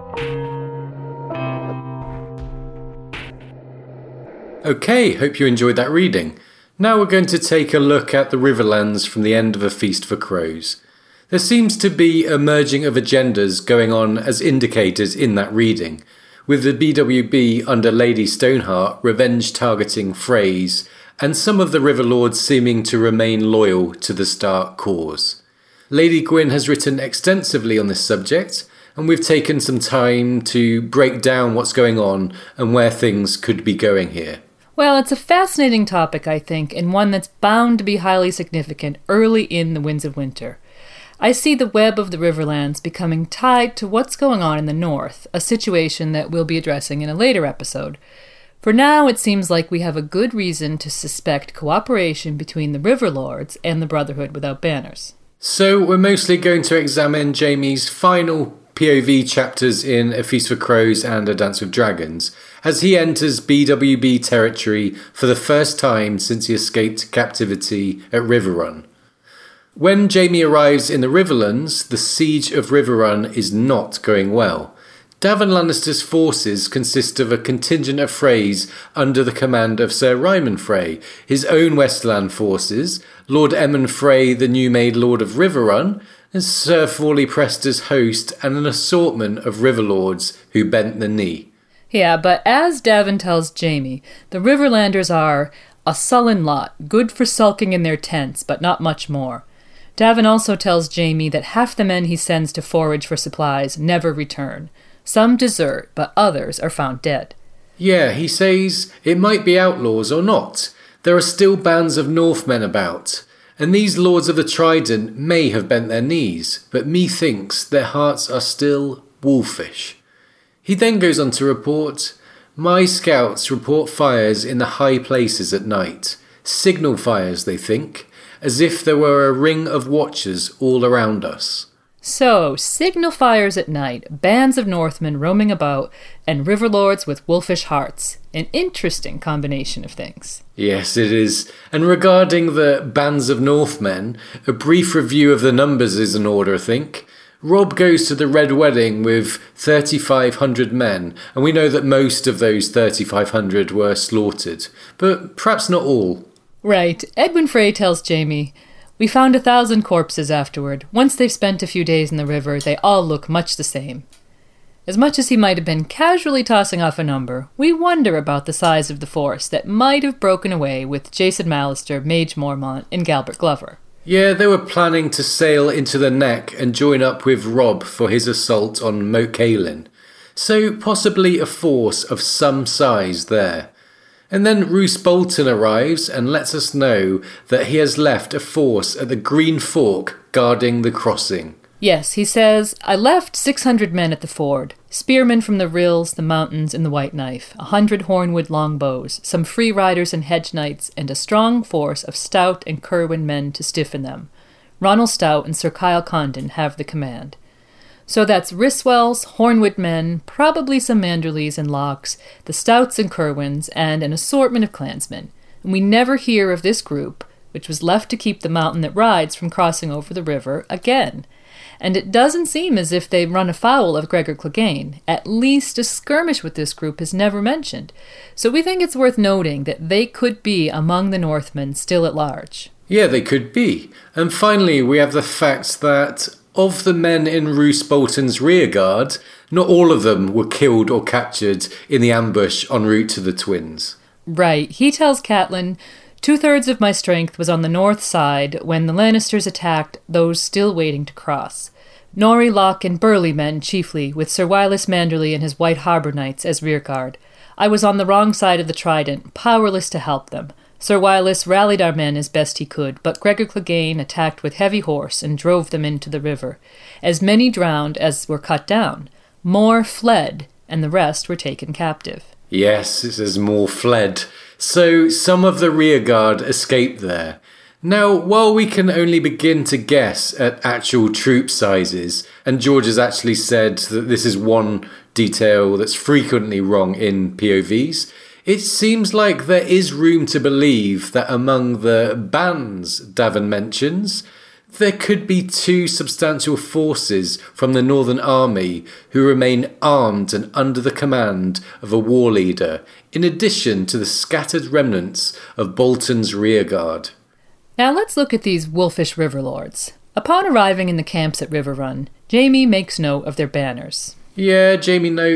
Okay, hope you enjoyed that reading. Now we're going to take a look at the Riverlands from the end of A Feast for Crows. There seems to be a merging of agendas going on as indicators in that reading, with the B W B under Lady Stoneheart revenge targeting Freys and some of the River Lords seeming to remain loyal to the Stark cause. Lady Gwyn has written extensively on this subject, and we've taken some time to break down what's going on and where things could be going here. Well, it's a fascinating topic, I think, and one that's bound to be highly significant early in the Winds of Winter. I see the web of the Riverlands becoming tied to what's going on in the north, a situation that we'll be addressing in a later episode. For now, it seems like we have a good reason to suspect cooperation between the River Lords and the Brotherhood Without Banners. So we're mostly going to examine Jaime's final P O V chapters in A Feast for Crows and A Dance with Dragons, as he enters B W B territory for the first time since he escaped captivity at Riverrun. When Jaime arrives in the Riverlands, the siege of Riverrun is not going well. Davin Lannister's forces consist of a contingent of Freys under the command of Sir Ryman Frey, his own Westland forces, Lord Emmon Frey, the new-made Lord of Riverrun, and Sir Forley Prester's host, and an assortment of Riverlords who bent the knee. Yeah, but as Davin tells Jaime, the Riverlanders are a sullen lot, good for sulking in their tents, but not much more. Davin also tells Jaime that half the men he sends to forage for supplies never return. Some desert, but others are found dead. Yeah, he says it might be outlaws or not. There are still bands of Northmen about, and these lords of the Trident may have bent their knees, but methinks their hearts are still wolfish. He then goes on to report, "My scouts report fires in the high places at night. Signal fires, they think, as if there were a ring of watchers all around us." So, signal fires at night, bands of Northmen roaming about, and Riverlords with wolfish hearts. An interesting combination of things. Yes, it is. And regarding the bands of Northmen, a brief review of the numbers is in order, I think. Robb goes to the Red Wedding with thirty-five hundred men, and we know that most of those thirty-five hundred were slaughtered, but perhaps not all. Right. Edwin Frey tells Jaime, "We found a thousand corpses afterward. Once they've spent a few days in the river, they all look much the same." As much as he might have been casually tossing off a number, we wonder about the size of the force that might have broken away with Jason Mallister, Mage Mormont, and Galbert Glover. Yeah, they were planning to sail into the Neck and join up with Robb for his assault on Moat Cailin. So possibly a force of some size there. And then Roose Bolton arrives and lets us know that he has left a force at the Green Fork guarding the crossing. Yes, he says, "I left six hundred men at the ford, spearmen from the rills, the mountains, and the White Knife, a hundred hornwood longbows, some free riders and hedge knights, and a strong force of Stout and Kerwin men to stiffen them. Ronald Stout and Sir Kyle Condon have the command." So that's Risswells, Hornwood men, probably some Manderleys and Locks, the Stouts and Kerwins, and an assortment of clansmen. And we never hear of this group, which was left to keep the mountain that rides from crossing over the river again. And it doesn't seem as if they run afoul of Gregor Clegane. At least a skirmish with this group is never mentioned. So we think it's worth noting that they could be among the Northmen still at large. Yeah, they could be. And finally, we have the fact that of the men in Roose Bolton's rearguard, not all of them were killed or captured in the ambush en route to the Twins. Right. He tells Catelyn, "Two-thirds of my strength was on the north side when the Lannisters attacked those still waiting to cross. Nori, Locke, and Burley men chiefly, with Sir Wylis Manderley and his White Harbour Knights as rearguard. I was on the wrong side of the Trident, powerless to help them. Sir Wylis rallied our men as best he could, but Gregor Clegane attacked with heavy horse and drove them into the river. As many drowned as were cut down. More fled, and the rest were taken captive." Yes, it says more fled. So some of the rearguard escaped there. Now, while we can only begin to guess at actual troop sizes, and George has actually said that this is one detail that's frequently wrong in P O Vs, it seems like there is room to believe that among the bands Davin mentions, there could be two substantial forces from the Northern Army who remain armed and under the command of a war leader, in addition to the scattered remnants of Bolton's rearguard. Now let's look at these wolfish Riverlords. Upon arriving in the camps at Riverrun, Jaime makes note of their banners. Yeah, Jaime notes,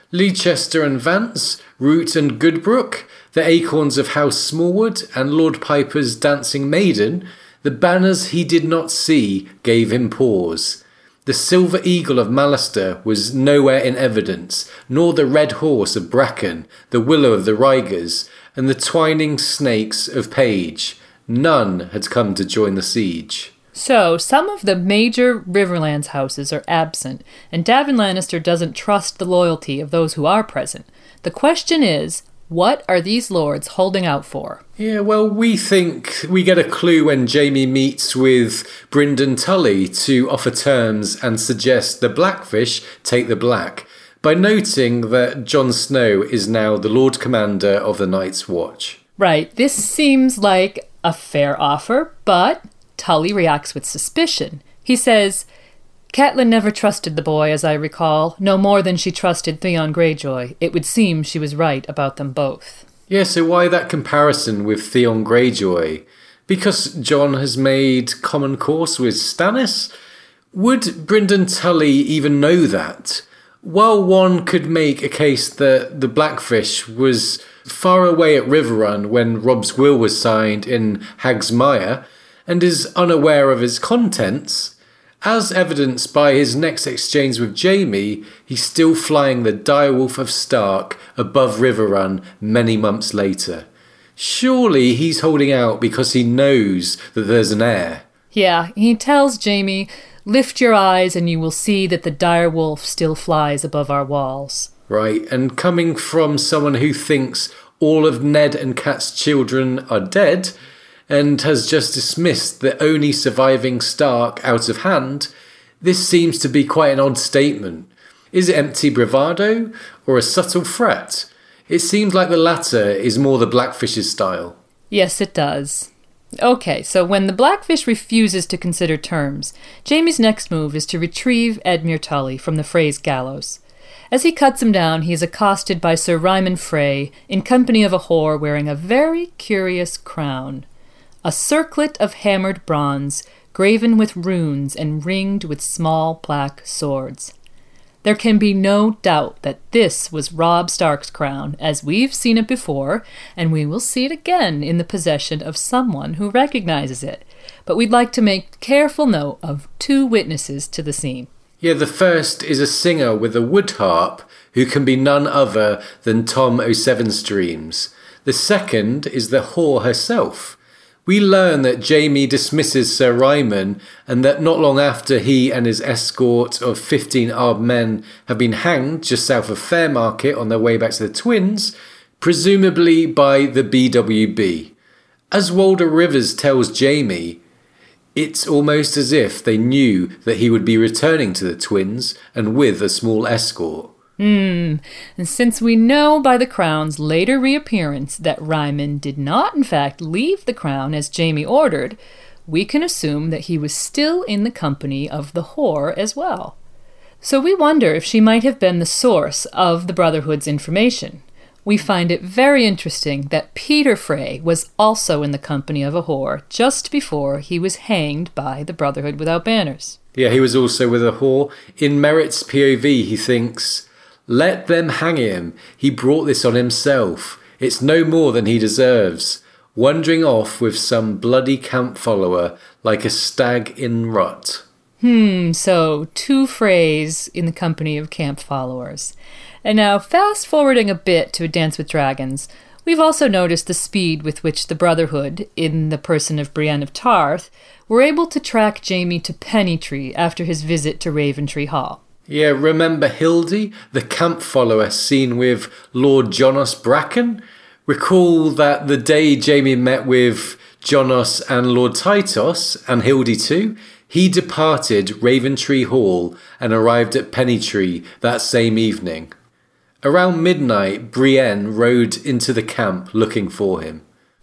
Leicester and Vance, Root and Goodbrook, the Acorns of House Smallwood, and Lord Piper's Dancing Maiden, the banners he did not see gave him pause. The Silver Eagle of Mallister was nowhere in evidence, nor the Red Horse of Bracken, the Willow of the Rygers, and the Twining Snakes of Page. None had come to join the siege. So, some of the major Riverlands houses are absent, and Davin Lannister doesn't trust the loyalty of those who are present. The question is, what are these lords holding out for? Yeah, well, we think we get a clue when Jaime meets with Brynden Tully to offer terms and suggest the Blackfish take the black, by noting that Jon Snow is now the Lord Commander of the Night's Watch. Right, this seems like a fair offer, but Tully reacts with suspicion. He says, Catelyn never trusted the boy, as I recall, no more than she trusted Theon Greyjoy. It would seem she was right about them both. Yeah, so why that comparison with Theon Greyjoy? Because Jon has made common course with Stannis? Would Brynden Tully even know that? While one could make a case that the Blackfish was far away at Riverrun when Robb's will was signed in Hag's Mire, and is unaware of its contents, as evidenced by his next exchange with Jaime, he's still flying the Direwolf of Stark above Riverrun many months later. Surely he's holding out because he knows that there's an heir. Yeah, he tells Jaime, lift your eyes and you will see that the Direwolf still flies above our walls. Right, and coming from someone who thinks all of Ned and Kat's children are dead, and has just dismissed the only surviving Stark out of hand, this seems to be quite an odd statement. Is it empty bravado, or a subtle threat? It seems like the latter is more the Blackfish's style. Yes, it does. Okay, so when the Blackfish refuses to consider terms, Jaime's next move is to retrieve Edmure Tully from the Frey's gallows. As he cuts him down, he is accosted by Sir Ryman Frey in company of a whore wearing a very curious crown. A circlet of hammered bronze, graven with runes and ringed with small black swords. There can be no doubt that this was Robb Stark's crown, as we've seen it before, and we will see it again in the possession of someone who recognizes it. But we'd like to make careful note of two witnesses to the scene. Yeah, the first is a singer with a wood harp who can be none other than Tom O'Sevenstreams. The second is the whore herself. We learn that Jaime dismisses Sir Ryman, and that not long after he and his escort of fifteen armed men have been hanged just south of Fairmarket on their way back to the Twins, presumably by the B W B. As Walder Rivers tells Jaime, it's almost as if they knew that he would be returning to the Twins, and with a small escort. Hmm, and since we know by the crown's later reappearance that Ryman did not in fact leave the crown as Jaime ordered, we can assume that he was still in the company of the whore as well. So we wonder if she might have been the source of the Brotherhood's information. We find it very interesting that Peter Frey was also in the company of a whore just before he was hanged by the Brotherhood Without Banners. Yeah, he was also with a whore. In Merritt's P O V, he thinks, let them hang him. He brought this on himself. It's no more than he deserves. Wandering off with some bloody camp follower like a stag in rut. Hmm, so two Freys in the company of camp followers. And now, fast-forwarding a bit to A Dance with Dragons, we've also noticed the speed with which the Brotherhood, in the person of Brienne of Tarth, were able to track Jaime to Pennytree after his visit to Raventree Hall. Yeah, remember Hildy, the camp follower seen with Lord Jonas Bracken? Recall that the day Jaime met with Jonas and Lord Tytos, and Hildy too, he departed Raventree Hall and arrived at Pennytree that same evening. Around midnight, Brienne rode into the camp looking for him.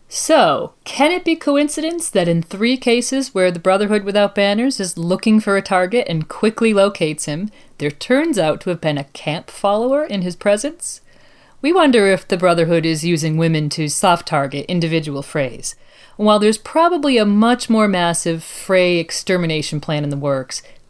So, can it be coincidence that in three cases where the Brotherhood Without Banners is looking for a target and quickly locates him, there turns out to have been a camp follower in his presence? We wonder if the Brotherhood is using women to soft-target individual Freys. While there's probably a much more massive Frey extermination plan in the works,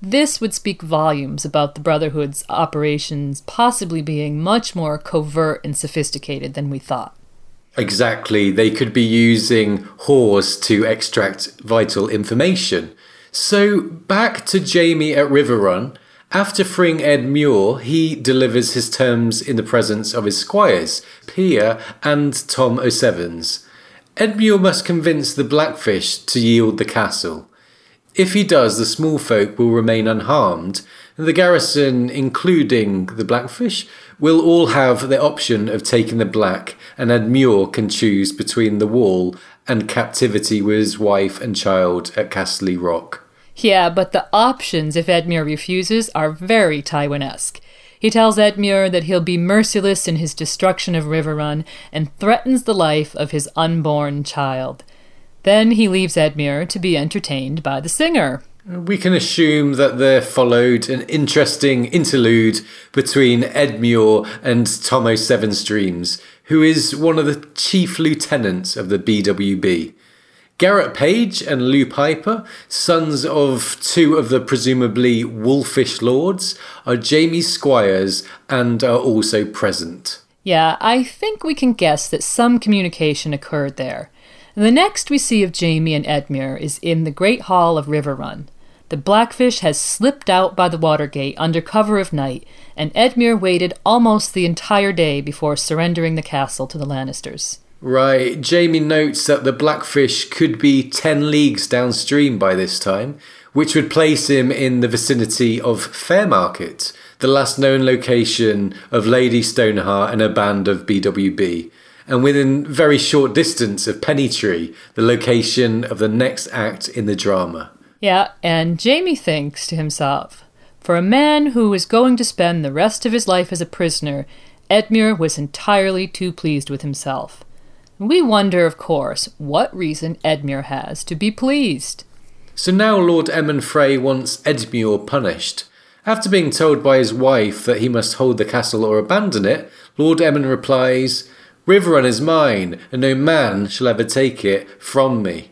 This would speak volumes about the Brotherhood's operations possibly being much more covert and sophisticated than we thought. Exactly. They could be using whores to extract vital information. So, back to Jaime at Riverrun. After freeing Ed Muir, he delivers his terms in the presence of his squires, Pia and Tom O'Sevens. Ed Muir must convince the Blackfish to yield the castle. If he does, the small folk will remain unharmed, and the garrison, including the Blackfish, will all have the option of taking the Black, and Ed Muir can choose between the wall and captivity with his wife and child at Casterly Rock. Yeah, but the options if Edmure refuses are very Tywin-esque. He tells Edmure that he'll be merciless in his destruction of Riverrun and threatens the life of his unborn child. Then he leaves Edmure to be entertained by the singer. We can assume that there followed an interesting interlude between Edmure and Tom O'Sevenstreams, who is one of the chief lieutenants of the B W B. Garrett Page and Lou Piper, sons of two of the presumably wolfish lords, are Jaime's squires and are also present. Yeah, I think we can guess that some communication occurred there. The next we see of Jaime and Edmure is in the Great Hall of Riverrun. The Blackfish has slipped out by the Watergate under cover of night, and Edmure waited almost the entire day before surrendering the castle to the Lannisters. Right, Jaime notes that the Blackfish could be ten leagues downstream by this time, which would place him in the vicinity of Fairmarket, the last known location of Lady Stoneheart and a band of B W B, and within very short distance of Pennytree, the location of the next act in the drama. Yeah, and Jaime thinks to himself, for a man who is going to spend the rest of his life as a prisoner, Edmure was entirely too pleased with himself. We wonder, of course, what reason Edmure has to be pleased. So now Lord Emmon Frey wants Edmure punished. After being told by his wife that he must hold the castle or abandon it, Lord Emmon replies, "Riverrun is mine, and no man shall ever take it from me."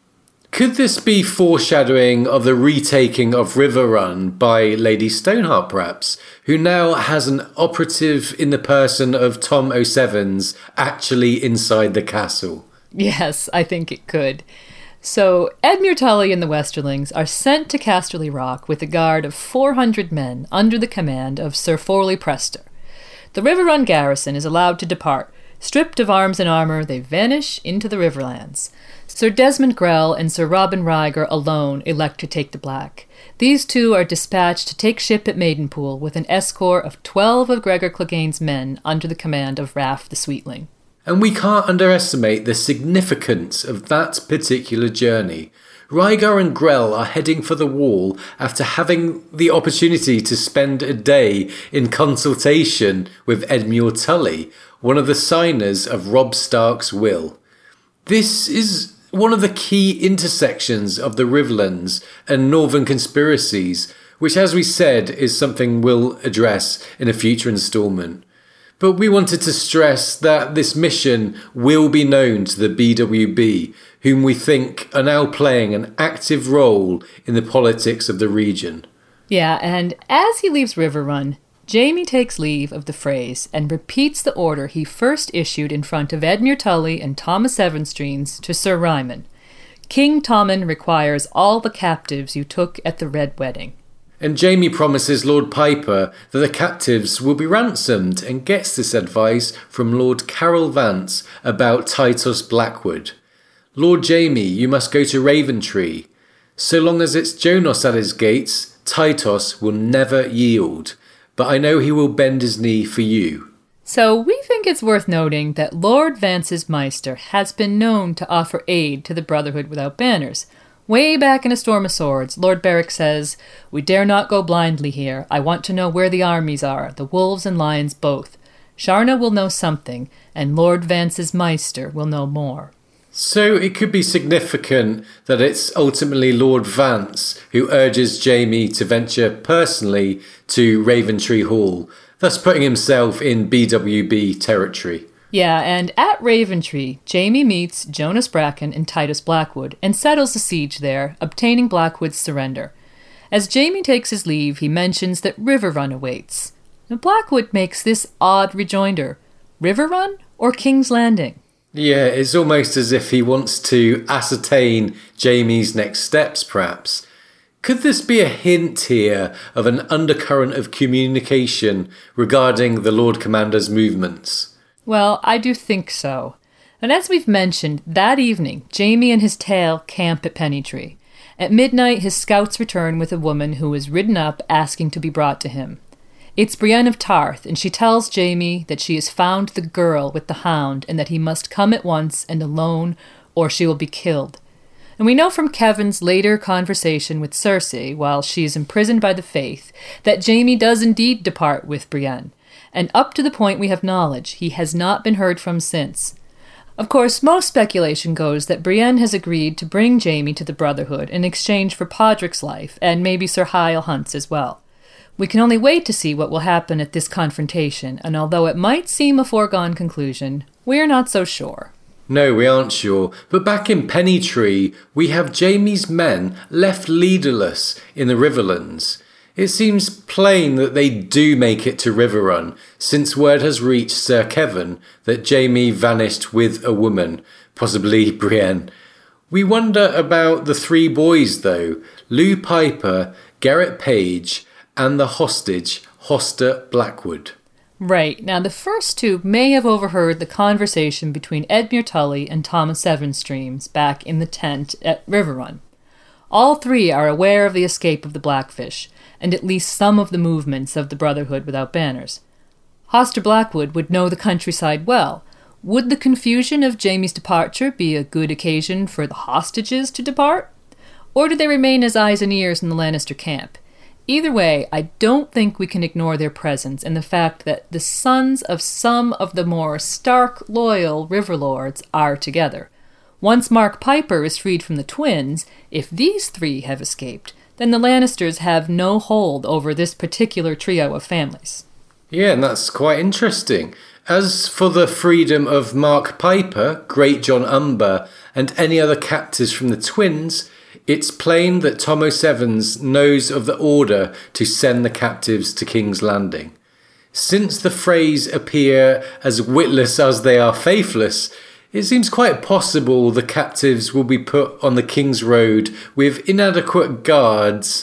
Could this be foreshadowing of the retaking of Riverrun by Lady Stoneheart, perhaps, who now has an operative in the person of Tom O'Sevens actually inside the castle? Yes, I think it could. So, Edmure Tully and the Westerlings are sent to Casterly Rock with a guard of four hundred men under the command of Sir Forley Prester. The Riverrun garrison is allowed to depart. Stripped of arms and armour, they vanish into the Riverlands. Sir Desmond Grell and Sir Robin Ryger alone elect to take the Black. These two are dispatched to take ship at Maidenpool with an escort of twelve of Gregor Clegane's men under the command of Raff the Sweetling. And we can't underestimate the significance of that particular journey. Ryger and Grell are heading for the Wall after having the opportunity to spend a day in consultation with Edmure Tully, one of the signers of Robb Stark's will. This is one of the key intersections of the Riverlands and Northern conspiracies, which, as we said, is something we'll address in a future instalment. But we wanted to stress that this mission will be known to the B W B, whom we think are now playing an active role in the politics of the region. Yeah, and as he leaves Riverrun, Jaime takes leave of the Freys and repeats the order he first issued in front of Edmure Tully and Thomas Sevenstreams to Sir Ryman. King Tommen requires all the captives you took at the Red Wedding. And Jaime promises Lord Piper that the captives will be ransomed and gets this advice from Lord Carol Vance about Tytos Blackwood. Lord Jaime, you must go to Raventree. So long as it's Jonas at his gates, Tytos will never yield. But I know he will bend his knee for you. So we think it's worth noting that Lord Vance's Maester has been known to offer aid to the Brotherhood without banners. Way back in A Storm of Swords, Lord Beric says, "We dare not go blindly here. I want to know where the armies are, the wolves and lions both. Sharna will know something, and Lord Vance's Maester will know more." So it could be significant that it's ultimately Lord Vance who urges Jaime to venture personally to Raventree Hall, thus putting himself in B W B territory. Yeah, and at Raventree, Jaime meets Jonas Bracken and Tytos Blackwood and settles the siege there, obtaining Blackwood's surrender. As Jaime takes his leave, he mentions that Riverrun awaits. Now Blackwood makes this odd rejoinder. Riverrun or King's Landing? Yeah, it's almost as if he wants to ascertain Jaime's next steps, perhaps. Could this be a hint here of an undercurrent of communication regarding the Lord Commander's movements? Well, I do think so. And as we've mentioned, that evening, Jaime and his tail camp at Pennytree. At midnight, his scouts return with a woman who is ridden up asking to be brought to him. It's Brienne of Tarth, and she tells Jaime that she has found the girl with the hound and that he must come at once and alone or she will be killed. And we know from Kevan's later conversation with Cersei, while she is imprisoned by the Faith, that Jaime does indeed depart with Brienne. And up to the point we have knowledge, he has not been heard from since. Of course, most speculation goes that Brienne has agreed to bring Jaime to the Brotherhood in exchange for Podrick's life, and maybe Sir Hyle Hunt's as well. We can only wait to see what will happen at this confrontation, and although it might seem a foregone conclusion, we're not so sure. No, we aren't sure, but back in Pennytree, we have Jaime's men left leaderless in the Riverlands. It seems plain that they do make it to Riverrun, since word has reached Sir Kevan that Jaime vanished with a woman, possibly Brienne. We wonder about the three boys though, Lou Piper, Garrett Page, and the hostage, Hoster Blackwood. Right. Now, the first two may have overheard the conversation between Edmure Tully and Thomas Sevenstreams back in the tent at Riverrun. All three are aware of the escape of the Blackfish, and at least some of the movements of the Brotherhood without banners. Hoster Blackwood would know the countryside well. Would the confusion of Jaime's departure be a good occasion for the hostages to depart? Or do they remain as eyes and ears in the Lannister camp? Either way, I don't think we can ignore their presence and the fact that the sons of some of the more stark, loyal Riverlords are together. Once Mark Piper is freed from the twins, if these three have escaped, then the Lannisters have no hold over this particular trio of families. Yeah, and that's quite interesting. As for the freedom of Mark Piper, Great John Umber, and any other captives from the twins, it's plain that Tom O'Sevens knows of the order to send the captives to King's Landing. Since the phrase appear as witless as they are faithless, it seems quite possible the captives will be put on the King's Road with inadequate guards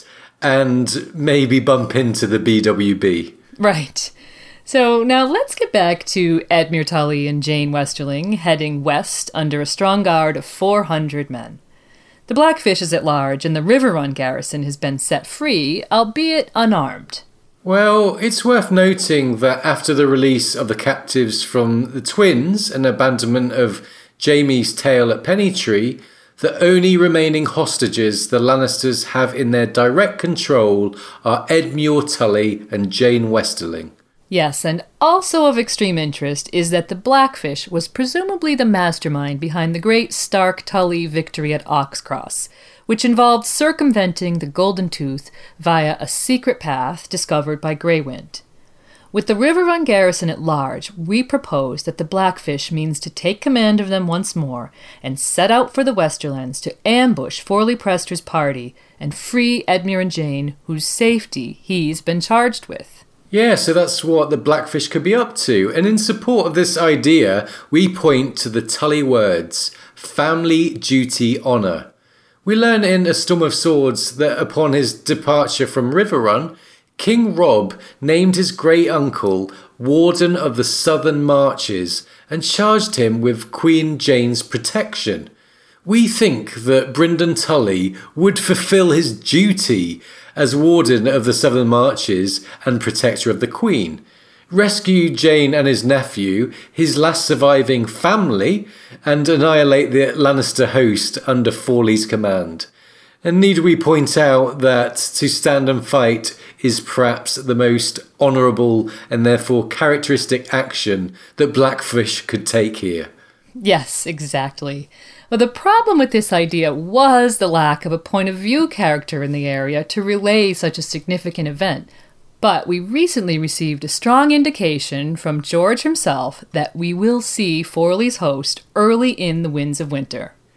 and maybe bump into the B W B. Right. So now let's get back to Edmure Tully and Jane Westerling heading west under a strong guard of four hundred men. The Blackfish is at large, and the Riverrun garrison has been set free, albeit unarmed. Well, it's worth noting that after the release of the captives from the twins and abandonment of Jaime's tale at Pennytree, the only remaining hostages the Lannisters have in their direct control are Edmure Tully and Jane Westerling. Yes, and also of extreme interest is that the Blackfish was presumably the mastermind behind the great Stark-Tully victory at Oxcross, which involved circumventing the Golden Tooth via a secret path discovered by Greywind. With the Riverrun garrison at large, we propose that the Blackfish means to take command of them once more and set out for the Westerlands to ambush Forley Prester's party and free Edmure and Jane, whose safety he's been charged with. Yeah, so that's what the Blackfish could be up to. And in support of this idea, we point to the Tully words, family, duty, honour. We learn in A Storm of Swords that upon his departure from Riverrun, King Robb named his great-uncle Warden of the Southern Marches and charged him with Queen Jane's protection. We think that Brynden Tully would fulfil his duty as Warden of the Southern Marches and Protector of the Queen, rescue Jane and his nephew, his last surviving family, and annihilate the Lannister host under Forley's command. And need we point out that to stand and fight is perhaps the most honourable and therefore characteristic action that Blackfish could take here. Yes, exactly. But the problem with this idea was the lack of a point of view character in the area to relay such a significant event. But we recently received a strong indication from George himself that we will see Forley's host early in the Winds of Winter.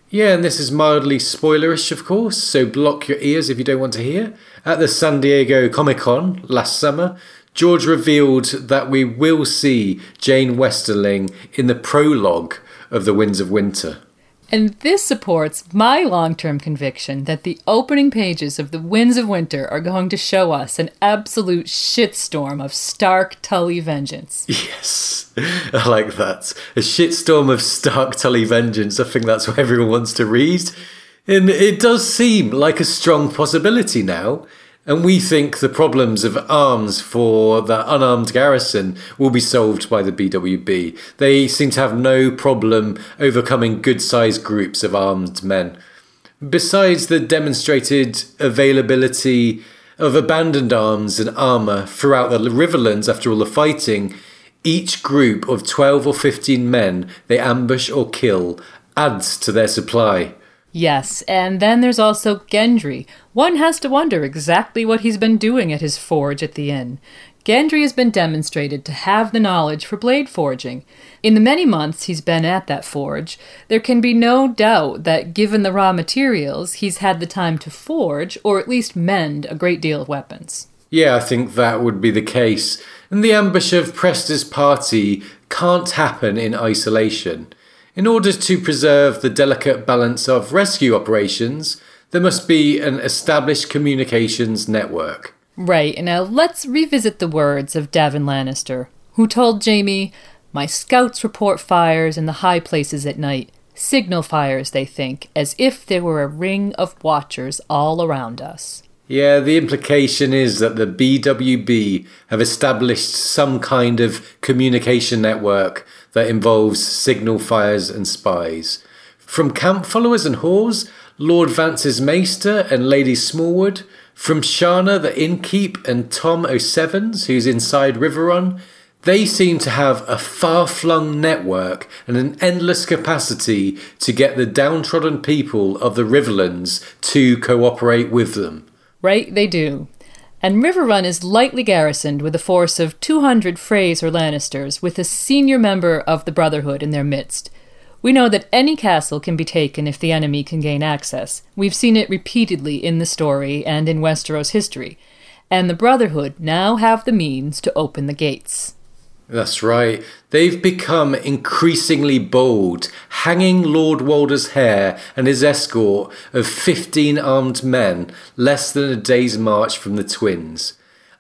Yeah, and this is mildly spoilerish, of course, so block your ears if you don't want to hear. At the San Diego Comic-Con last summer, George revealed that we will see Jane Westerling in the prologue of The Winds of Winter. And this supports my long-term conviction that the opening pages of The Winds of Winter are going to show us an absolute shitstorm of stark Tully vengeance. Yes, I like that. A shitstorm of stark Tully vengeance. I think that's what everyone wants to read. And it does seem like a strong possibility now. And we think the problems of arms for the unarmed garrison will be solved by the B W B. They seem to have no problem overcoming good-sized groups of armed men. Besides the demonstrated availability of abandoned arms and armour throughout the Riverlands after all the fighting, each group of twelve or fifteen men they ambush or kill adds to their supply. Yes, and then there's also Gendry. One has to wonder exactly what he's been doing at his forge at the inn. Gendry has been demonstrated to have the knowledge for blade forging. In the many months he's been at that forge, there can be no doubt that given the raw materials, he's had the time to forge, or at least mend, a great deal of weapons. Yeah, I think that would be the case. And the ambush of Presta's party can't happen in isolation. In order to preserve the delicate balance of rescue operations, there must be an established communications network. Right, and now let's revisit the words of Davin Lannister, who told Jaime, "My scouts report fires in the high places at night. Signal fires, they think, as if there were a ring of watchers all around us." Yeah, the implication is that the B W B have established some kind of communication network that involves signal fires and spies. From camp followers and whores, Lord Vance's Maester and Lady Smallwood, from Shana the innkeep and Tom O'Sevens, who's inside Riverrun, they seem to have a far-flung network and an endless capacity to get the downtrodden people of the Riverlands to cooperate with them. Right, they do. And Riverrun is lightly garrisoned with a force of two hundred Freys or Lannisters, with a senior member of the Brotherhood in their midst. We know that any castle can be taken if the enemy can gain access. We've seen it repeatedly in the story and in Westeros history. And the Brotherhood now have the means to open the gates. That's right. They've become increasingly bold, hanging Lord Walder's hair and his escort of fifteen armed men less than a day's march from the Twins.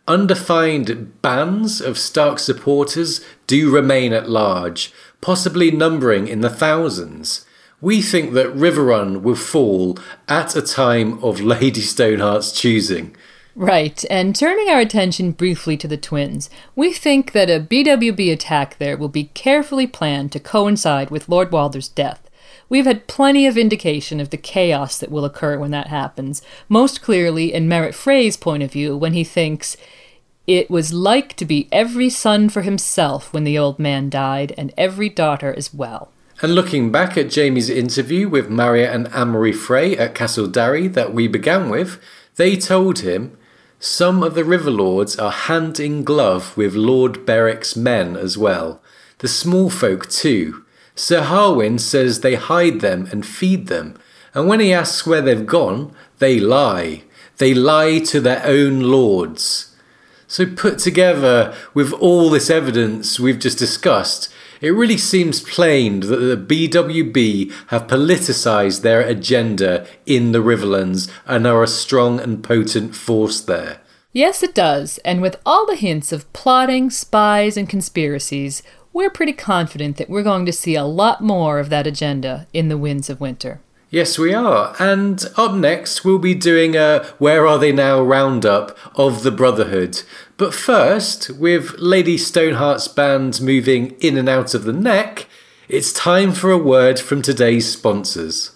Undefined bands of Stark supporters do remain at large, possibly numbering in the thousands. We think that Riverrun will fall at a time of Lady Stoneheart's choosing. Right, and turning our attention briefly to the Twins, we think that a B W B attack there will be carefully planned to coincide with Lord Walder's death. We've had plenty of indication of the chaos that will occur when that happens, most clearly in Merritt Frey's point of view when he thinks, "It was like to be every son for himself when the old man died, and every daughter as well." And looking back at Jaime's interview with Marriott and Amory Frey at Castle Darry that we began with, they told him, some of the Riverlords are hand in glove with Lord Beric's men as well. The small folk too. Sir Harwin says they hide them and feed them, and when he asks where they've gone, they lie. They lie to their own lords. So put together with all this evidence we've just discussed, it really seems plain that the B W B have politicised their agenda in the Riverlands and are a strong and potent force there. Yes, it does, and with all the hints of plotting, spies, and conspiracies, we're pretty confident that we're going to see a lot more of that agenda in The Winds of Winter. Yes, we are. And up next, we'll be doing a Where Are They Now roundup of the Brotherhood. But first, with Lady Stoneheart's band moving in and out of the neck, it's time for a word from today's sponsors.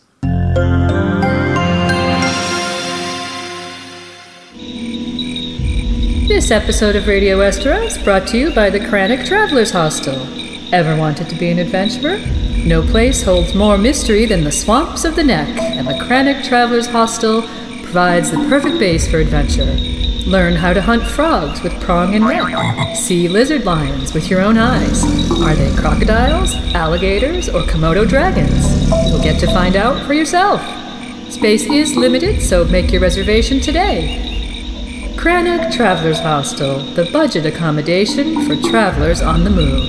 This episode of Radio Westeros brought to you by the Crannock Travelers Hostel. Ever wanted to be an adventurer? No place holds more mystery than the swamps of the Neck, and the Crannock Travelers Hostel provides the perfect base for adventure. Learn how to hunt frogs with prong and neck. See lizard lions with your own eyes. Are they crocodiles, alligators, or Komodo dragons? You'll get to find out for yourself. Space is limited, so make your reservation today. Cranach Travelers Hostel, the budget accommodation for travelers on the move.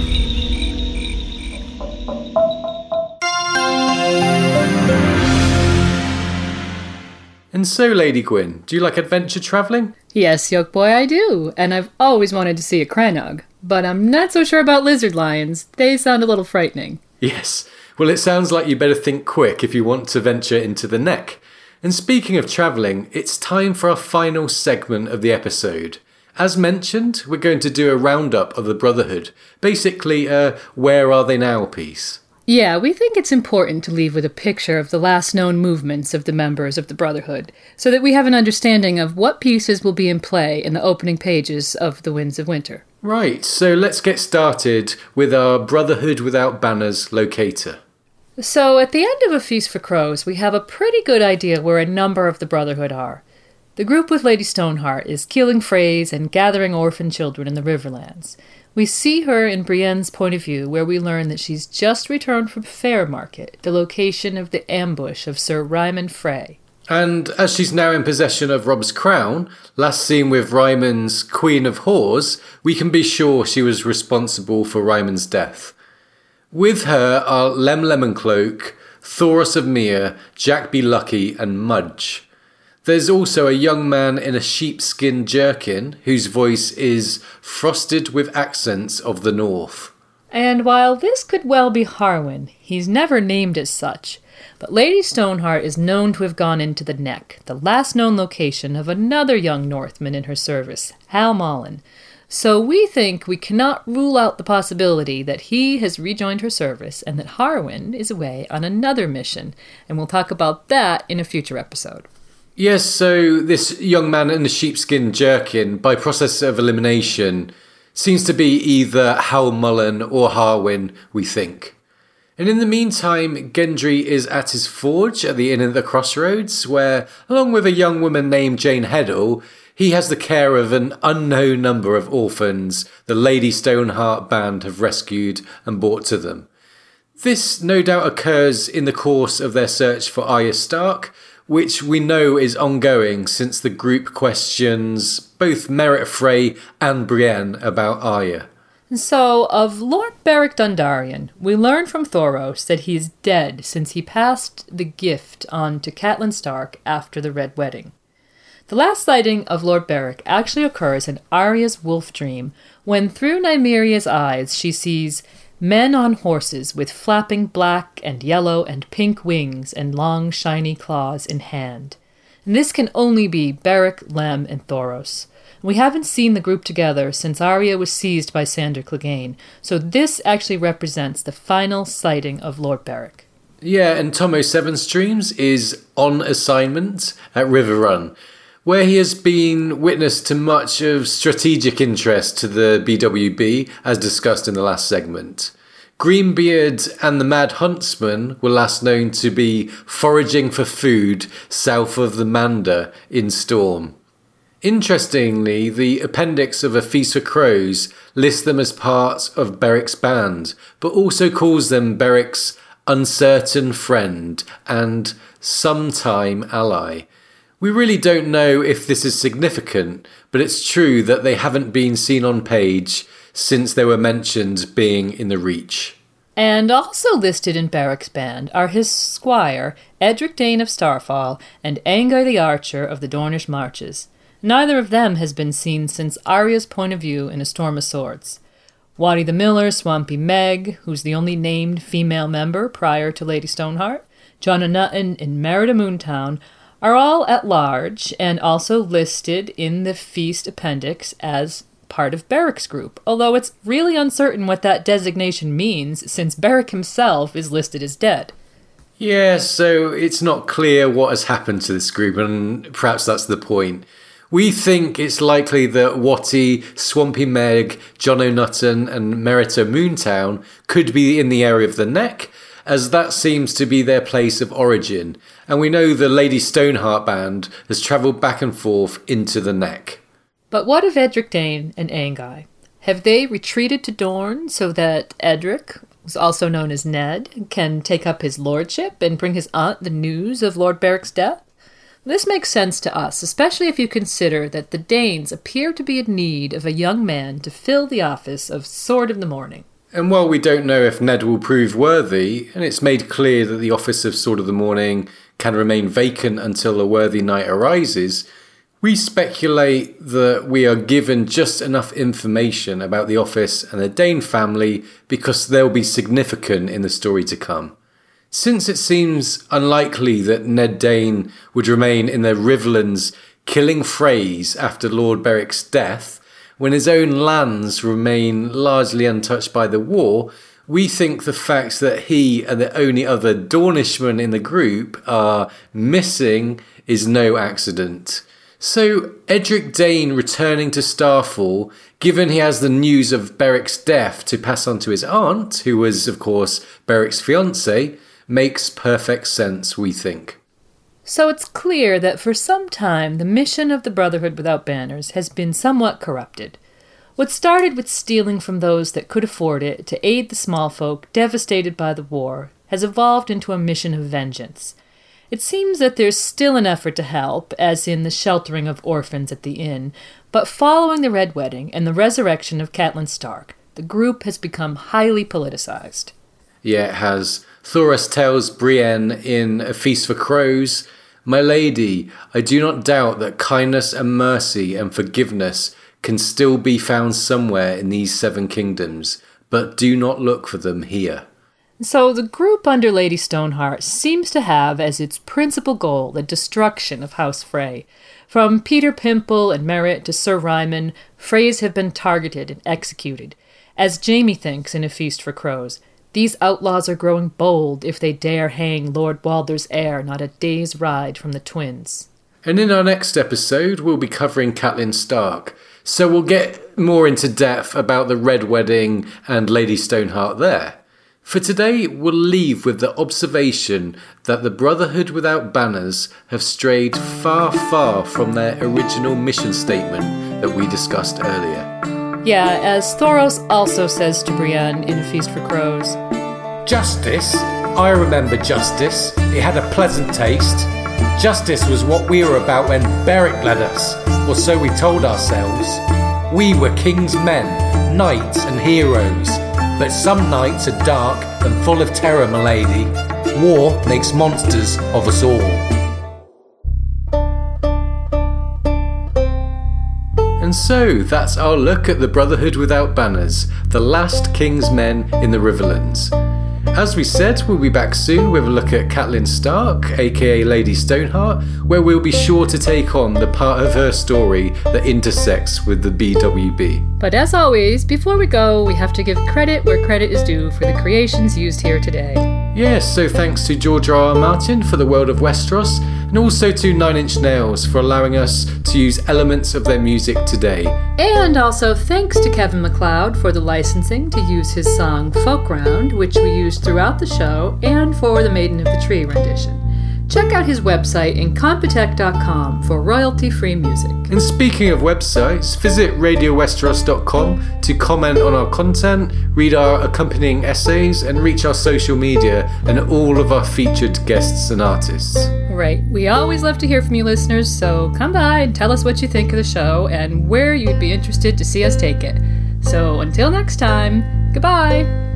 And so, Lady Gwyn, do you like adventure travelling? Yes, Yoke Boy, I do, and I've always wanted to see a Cranach, but I'm not so sure about lizard lions. They sound a little frightening. Yes, well, it sounds like you better think quick if you want to venture into the Neck. And speaking of travelling, it's time for our final segment of the episode. As mentioned, we're going to do a roundup of the Brotherhood, basically a Where Are They Now piece. Yeah, we think it's important to leave with a picture of the last known movements of the members of the Brotherhood, so that we have an understanding of what pieces will be in play in the opening pages of The Winds of Winter. Right, so let's get started with our Brotherhood Without Banners locator. So, at the end of A Feast for Crows, we have a pretty good idea where a number of the Brotherhood are. The group with Lady Stoneheart is killing Freys and gathering orphan children in the Riverlands. We see her in Brienne's point of view, where we learn that she's just returned from Fair Market, the location of the ambush of Sir Ryman Frey. And as she's now in possession of Robb's crown, last seen with Ryman's Queen of Whores, we can be sure she was responsible for Ryman's death. With her are Lem Lemoncloak, Thoros of Myr, Jack Be Lucky and Mudge. There's also a young man in a sheepskin jerkin whose voice is frosted with accents of the north. And while this could well be Harwin, he's never named as such. But Lady Stoneheart is known to have gone into the Neck, the last known location of another young Northman in her service, Hal Mullen. So we think we cannot rule out the possibility that he has rejoined her service and that Harwin is away on another mission, and we'll talk about that in a future episode. Yes, so this young man in the sheepskin jerkin, by process of elimination, seems to be either Hal Mullen or Harwin, we think. And in the meantime, Gendry is at his forge at the Inn at the Crossroads, where, along with a young woman named Jane Heddle, he has the care of an unknown number of orphans the Lady Stoneheart band have rescued and brought to them. This no doubt occurs in the course of their search for Arya Stark, which we know is ongoing since the group questions both Merryt Frey and Brienne about Arya. So, of Lord Beric Dondarrion, we learn from Thoros that he is dead since he passed the gift on to Catelyn Stark after the Red Wedding. The last sighting of Lord Beric actually occurs in Arya's wolf dream, when through Nymeria's eyes she sees men on horses with flapping black and yellow and pink wings and long shiny claws in hand. And this can only be Beric, Lem, and Thoros. We haven't seen the group together since Arya was seized by Sandor Clegane, so this actually represents the final sighting of Lord Beric. Yeah, and Tom Seven Streams is on assignment at Riverrun, where he has been witness to much of strategic interest to the B W B, as discussed in the last segment. Greenbeard and the Mad Huntsman were last known to be foraging for food south of the Manda in Storm. Interestingly, the appendix of A Feast for Crows lists them as part of Beric's band, but also calls them Beric's uncertain friend and sometime ally. We really don't know if this is significant, but it's true that they haven't been seen on page since they were mentioned being in the Reach. And also listed in Beric's band are his squire, Edric Dane of Starfall, and Angar the Archer of the Dornish Marches. Neither of them has been seen since Arya's point of view in A Storm of Swords. Watty the Miller, Swampy Meg, who's the only named female member prior to Lady Stoneheart, John O'Nutton and Merida Moontown are all at large and also listed in the Feast appendix as part of Beric's group, although it's really uncertain what that designation means since Beric himself is listed as dead. Yeah, so it's not clear what has happened to this group, and perhaps that's the point. We think it's likely that Watty, Swampy Meg, John O'Nutton and Merida Moontown could be in the area of the Neck, as that seems to be their place of origin, and we know the Lady Stoneheart band has travelled back and forth into the Neck. But what of Edric Dane and Anguy? Have they retreated to Dorne so that Edric, who's also known as Ned, can take up his lordship and bring his aunt the news of Lord Beric's death? This makes sense to us, especially if you consider that the Danes appear to be in need of a young man to fill the office of Sword of the Morning. And while we don't know if Ned will prove worthy, and it's made clear that the office of Sword of the Morning can remain vacant until a worthy knight arises, we speculate that we are given just enough information about the office and the Dane family because they'll be significant in the story to come. Since it seems unlikely that Ned Dane would remain in the Riverlands killing Freys after Lord Beric's death, when his own lands remain largely untouched by the war, we think the fact that he and the only other Dornishman in the group are missing is no accident. So Edric Dane returning to Starfall, given he has the news of Beric's death to pass on to his aunt, who was of course Beric's fiancée, makes perfect sense, we think. So it's clear that for some time the mission of the Brotherhood Without Banners has been somewhat corrupted. What started with stealing from those that could afford it to aid the small folk devastated by the war has evolved into a mission of vengeance. It seems that there's still an effort to help, as in the sheltering of orphans at the inn, but following the Red Wedding and the resurrection of Catelyn Stark, the group has become highly politicized. Yeah, it has. Thoros tells Brienne in A Feast for Crows, "My lady, I do not doubt that kindness and mercy and forgiveness can still be found somewhere in these seven kingdoms, but do not look for them here." So the group under Lady Stoneheart seems to have as its principal goal the destruction of House Frey. From Peter Pimple and Merritt to Sir Ryman, Freys have been targeted and executed. As Jaime thinks in A Feast for Crows, these outlaws are growing bold if they dare hang Lord Waldur's heir not a day's ride from the twins. And in our next episode, we'll be covering Catelyn Stark, so we'll get more into depth about the Red Wedding and Lady Stoneheart there. For today, we'll leave with the observation that the Brotherhood Without Banners have strayed far, far from their original mission statement that we discussed earlier. Yeah, as Thoros also says to Brienne in A Feast for Crows, "Justice? I remember justice. It had a pleasant taste. Justice was what we were about when Beric led us, or so we told ourselves. We were king's men, knights and heroes. But some nights are dark and full of terror, my lady. War makes monsters of us all." And so, that's our look at the Brotherhood Without Banners, the last King's Men in the Riverlands. As we said, we'll be back soon with a look at Catelyn Stark, aka Lady Stoneheart, where we'll be sure to take on the part of her story that intersects with the B W B. But as always, before we go, we have to give credit where credit is due for the creations used here today. Yes, so thanks to George R R. Martin for The World of Westeros, and also to Nine Inch Nails for allowing us to use elements of their music today. And also thanks to Kevin MacLeod for the licensing to use his song Folk Round, which we used throughout the show, and for the Maiden of the Tree rendition. Check out his website incompetech dot com for royalty-free music. And speaking of websites, visit radio westeros dot com to comment on our content, read our accompanying essays, and reach our social media and all of our featured guests and artists. Right. We always love to hear from you listeners, so come by and tell us what you think of the show and where you'd be interested to see us take it. So until next time, goodbye!